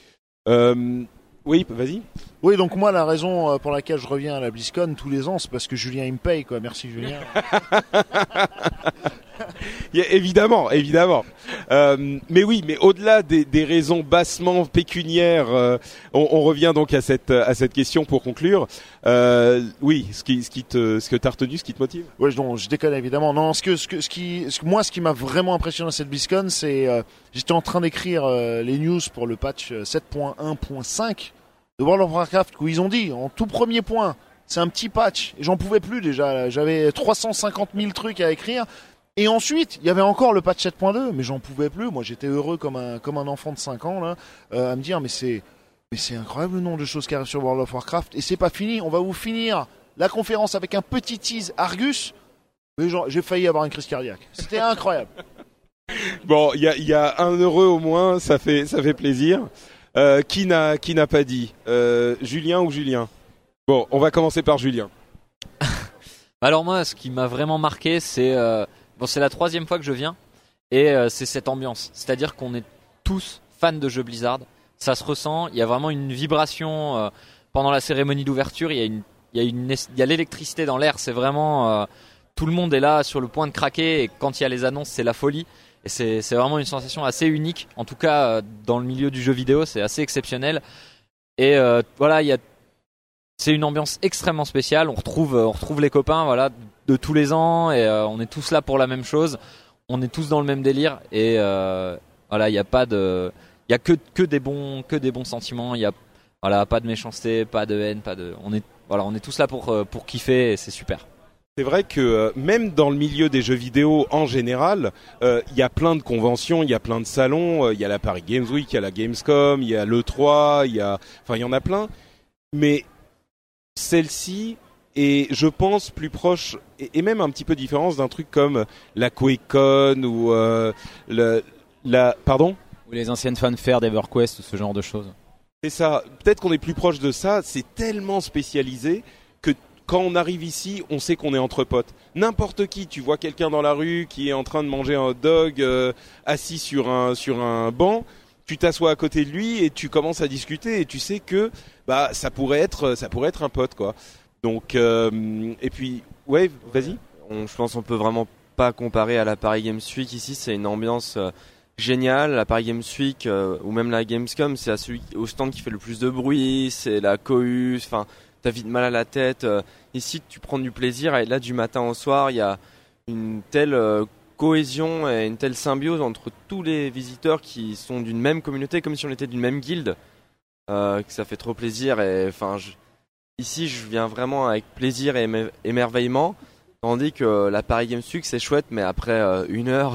Oui, vas-y. Oui, donc moi la raison pour laquelle je reviens à la BlizzCon tous les ans, c'est parce que Julien il me paye quoi. Merci Julien. Évidemment. Mais oui, mais au-delà des raisons bassement pécuniaires, on revient donc à cette question pour conclure. Oui, ce que t'as retenu, ce qui te motive. Ouais, non, je déconne évidemment. Non, ce qui m'a vraiment impressionné à cette BlizzCon, c'est j'étais en train d'écrire les news pour le patch 7.1.5 de World of Warcraft où ils ont dit en tout premier point, c'est un petit patch et j'en pouvais plus déjà. J'avais 350 000 trucs à écrire. Et ensuite, il y avait encore le patch 7.2, mais j'en pouvais plus. Moi, j'étais heureux comme un enfant de 5 ans là, à me dire mais c'est incroyable le nombre de choses qui arrivent sur World of Warcraft. Et c'est pas fini. On va vous finir la conférence avec un petit tease Argus. Mais j'ai failli avoir une crise cardiaque. C'était incroyable. Bon, il y a un heureux au moins, ça fait plaisir. Qui n'a pas dit Julien ou Julien? Bon, on va commencer par Julien. Alors moi, ce qui m'a vraiment marqué, c'est c'est la 3e fois que je viens et c'est cette ambiance. C'est-à-dire qu'on est tous fans de jeux Blizzard. Ça se ressent. Il y a vraiment une vibration pendant la cérémonie d'ouverture. Il y a l'électricité dans l'air. C'est vraiment tout le monde est là sur le point de craquer et quand il y a les annonces, c'est la folie. Et c'est vraiment une sensation assez unique. En tout cas, dans le milieu du jeu vidéo, c'est assez exceptionnel. Et voilà, c'est une ambiance extrêmement spéciale. On retrouve les copains, voilà, de tous les ans, et on est tous là pour la même chose. On est tous dans le même délire, et voilà, il y a que des bons sentiments. Il y a pas de méchanceté, pas de haine, on est tous là pour kiffer, et c'est super. C'est vrai que même dans le milieu des jeux vidéo en général, il y a plein de conventions, il y a plein de salons, il y a la Paris Games Week, il y a la Gamescom, il y a l'E3, il y en a plein. Mais celle-ci est, je pense, plus proche et même un petit peu différente d'un truc comme la QuakeCon ou pardon ? Ou les anciennes fanfares d'EverQuest ou ce genre de choses. C'est ça. Peut-être qu'on est plus proche de ça. C'est tellement spécialisé que quand on arrive ici, on sait qu'on est entre potes. N'importe qui, tu vois quelqu'un dans la rue qui est en train de manger un hot dog assis sur un banc, tu t'assois à côté de lui et tu commences à discuter et tu sais que ça pourrait être un pote quoi. Donc et puis ouais, vas-y. Je pense qu'on peut vraiment pas comparer à la Paris Games Week ici, c'est une ambiance géniale. La Paris Games Week ou même la Gamescom, c'est celui au stand qui fait le plus de bruit, c'est la cohue, enfin t'as vite mal à la tête. Ici, tu prends du plaisir et là, du matin au soir, il y a une telle cohésion et une telle symbiose entre tous les visiteurs qui sont d'une même communauté, comme si on était d'une même guilde, que ça fait trop plaisir. Et enfin, ici, je viens vraiment avec plaisir et émerveillement, tandis que la Paris Games Week, c'est chouette, mais après 1 heure,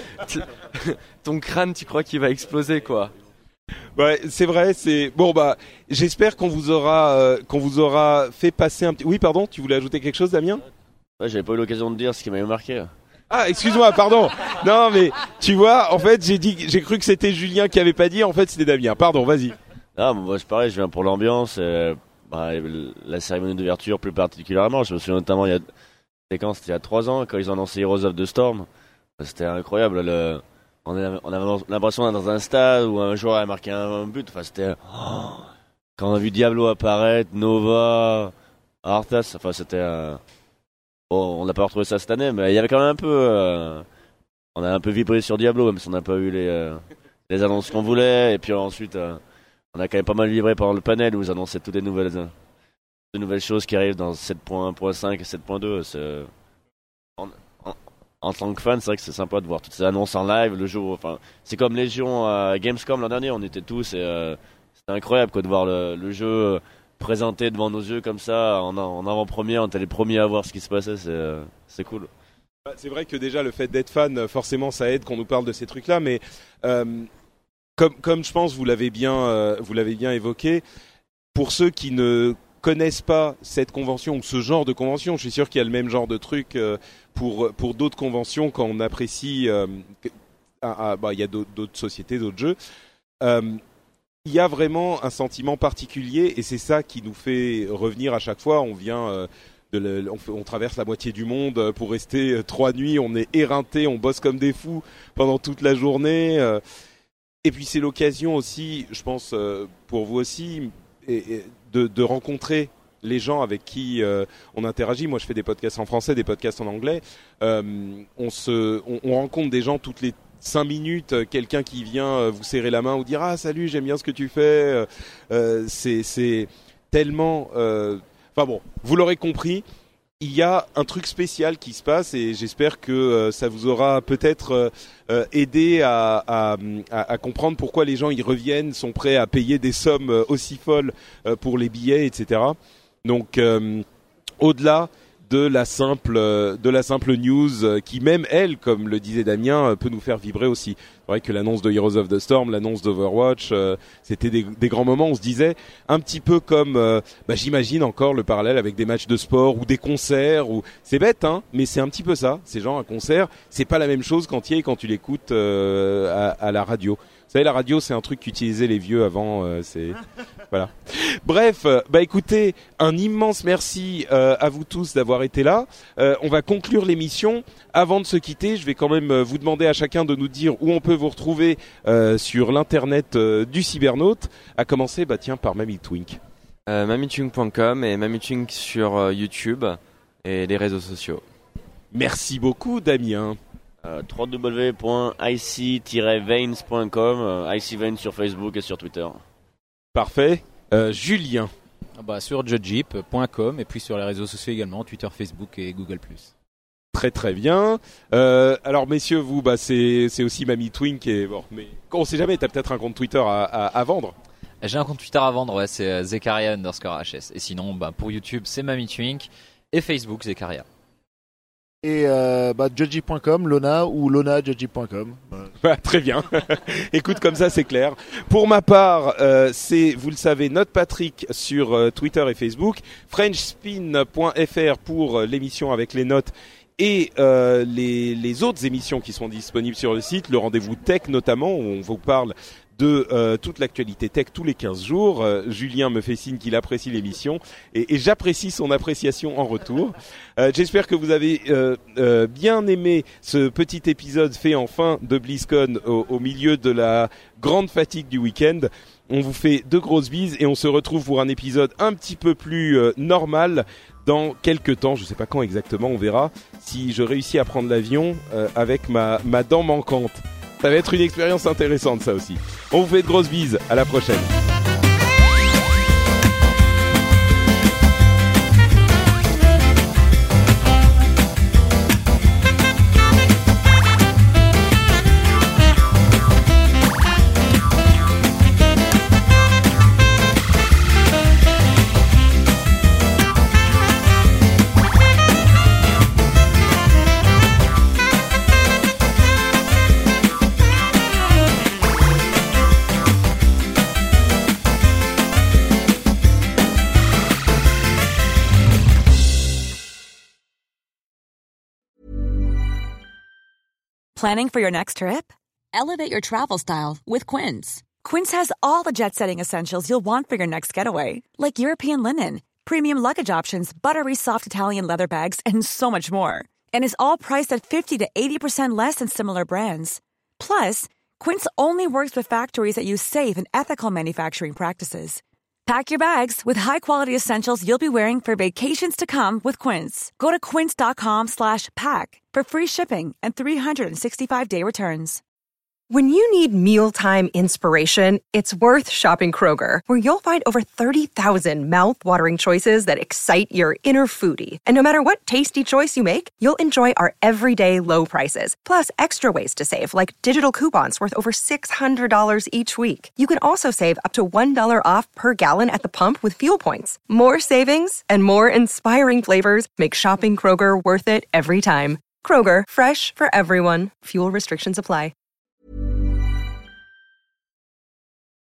ton crâne, tu crois qu'il va exploser, quoi. Ouais, c'est vrai, c'est bon j'espère qu'on vous aura fait passer un petit. Oui, pardon, tu voulais ajouter quelque chose, Damien ? Ouais, j'avais pas eu l'occasion de dire ce qui m'avait marqué. Ah, excuse-moi, pardon. Non, mais tu vois, en fait, j'ai cru que c'était Julien qui avait pas dit, en fait, c'était Damien. Pardon, vas-y. Ah, moi c'est pareil, je viens pour l'ambiance, la cérémonie d'ouverture plus particulièrement. Je me souviens notamment c'était il y a 3 ans quand ils ont annoncé Heroes of the Storm. C'était incroyable. On avait l'impression d'être dans un stade où un joueur a marqué un but. Enfin, c'était quand on a vu Diablo apparaître, Nova, Arthas. Enfin, c'était. Bon, on n'a pas retrouvé ça cette année, mais il y avait quand même un peu. On a un peu vibré sur Diablo, même si on n'a pas eu les annonces qu'on voulait. Et puis ensuite, on a quand même pas mal vibré pendant le panel où ils annonçaient toutes les nouvelles choses qui arrivent dans 7.1.5 et 7.2. En tant que fan, c'est vrai que c'est sympa de voir toutes ces annonces en live le jour. Enfin, c'est comme Légion à Gamescom l'an dernier, on était tous et c'était incroyable quoi, de voir le jeu présenté devant nos yeux comme ça en avant-première. On était les premiers à voir ce qui se passait, c'est cool. C'est vrai que déjà le fait d'être fan, forcément, ça aide qu'on nous parle de ces trucs-là, mais comme je pense vous l'avez bien évoqué, pour ceux qui ne connaissent pas cette convention ou ce genre de convention, je suis sûr qu'il y a le même genre de truc pour d'autres conventions quand on apprécie. Il y a d'autres sociétés, d'autres jeux. Il y a vraiment un sentiment particulier et c'est ça qui nous fait revenir à chaque fois. On vient on traverse la moitié du monde pour rester 3 nuits. On est éreinté, on bosse comme des fous pendant toute la journée. Et puis c'est l'occasion aussi, je pense, pour vous aussi, de rencontrer les gens avec qui on interagit. Moi, je fais des podcasts en français, des podcasts en anglais. On rencontre des gens toutes les 5 minutes, quelqu'un qui vient vous serrer la main ou dire ah salut, j'aime bien ce que tu fais. C'est tellement. Enfin bon, vous l'aurez compris. Il y a un truc spécial qui se passe et j'espère que ça vous aura peut-être aidé à comprendre pourquoi les gens y reviennent, sont prêts à payer des sommes aussi folles pour les billets, etc. Donc, au-delà de la simple news qui même elle, comme le disait Damien, peut nous faire vibrer aussi. C'est vrai que l'annonce de Heroes of the Storm, l'annonce d'Overwatch, c'était des grands moments. On se disait un petit peu comme, j'imagine encore le parallèle avec des matchs de sport ou des concerts. C'est bête, hein, mais c'est un petit peu ça. C'est genre un concert, c'est pas la même chose quand tu l'écoutes à la radio. Vous savez, la radio, c'est un truc qu'utilisaient les vieux avant. Voilà. Bref, écoutez, un immense merci à vous tous d'avoir été là. On va conclure l'émission. Avant de se quitter, je vais quand même vous demander à chacun de nous dire où on peut vous retrouver sur l'internet du cybernaute. À commencer, par Mamitwink. Mamitwink.com et Mamitwink sur YouTube et les réseaux sociaux. Merci beaucoup, Damien. www.ic-veins.com, IC-Veins sur Facebook et sur Twitter. Parfait. Julien. Sur judgeip.com et puis sur les réseaux sociaux également, Twitter, Facebook et Google+. Très très bien. Alors messieurs, vous, c'est aussi Mamitwink et bon, mais on sait jamais. T'as peut-être un compte Twitter à vendre. J'ai un compte Twitter à vendre, ouais, c'est Zekaria_HS. Et sinon, pour YouTube, c'est Mamitwink et Facebook Zekaria. Et judgy.com, Lona ou lonajudgy.com. Très bien. Écoute, comme ça c'est clair. Pour ma part, c'est, vous le savez, NotePatrick sur Twitter et Facebook, FrenchSpin.fr pour l'émission avec les notes et les autres émissions qui sont disponibles sur le site, le rendez-vous tech notamment, où on vous parle de toute l'actualité tech tous les 15 jours. Julien me fait signe qu'il apprécie l'émission et j'apprécie son appréciation en retour. J'espère que vous avez bien aimé ce petit épisode fait en fin de BlizzCon au milieu de la grande fatigue du week-end. On vous fait de grosses bises et on se retrouve pour un épisode un petit peu plus normal dans quelques temps. Je sais pas quand exactement, on verra si je réussis à prendre l'avion avec ma dent manquante. Ça va être une expérience intéressante, ça aussi. On vous fait de grosses bises. À la prochaine. Planning for your next trip? Elevate your travel style with Quince. Quince has all the jet-setting essentials you'll want for your next getaway, like European linen, premium luggage options, buttery soft Italian leather bags, and so much more. And is all priced at 50 to 80% less than similar brands. Plus, Quince only works with factories that use safe and ethical manufacturing practices. Pack your bags with high-quality essentials you'll be wearing for vacations to come with Quince. Go to quince.com/pack for free shipping and 365-day returns. When you need mealtime inspiration, it's worth shopping Kroger, where you'll find over 30,000 mouth-watering choices that excite your inner foodie. And no matter what tasty choice you make, you'll enjoy our everyday low prices, plus extra ways to save, like digital coupons worth over $600 each week. You can also save up to $1 off per gallon at the pump with fuel points. More savings and more inspiring flavors make shopping Kroger worth it every time. Kroger, fresh for everyone. Fuel restrictions apply.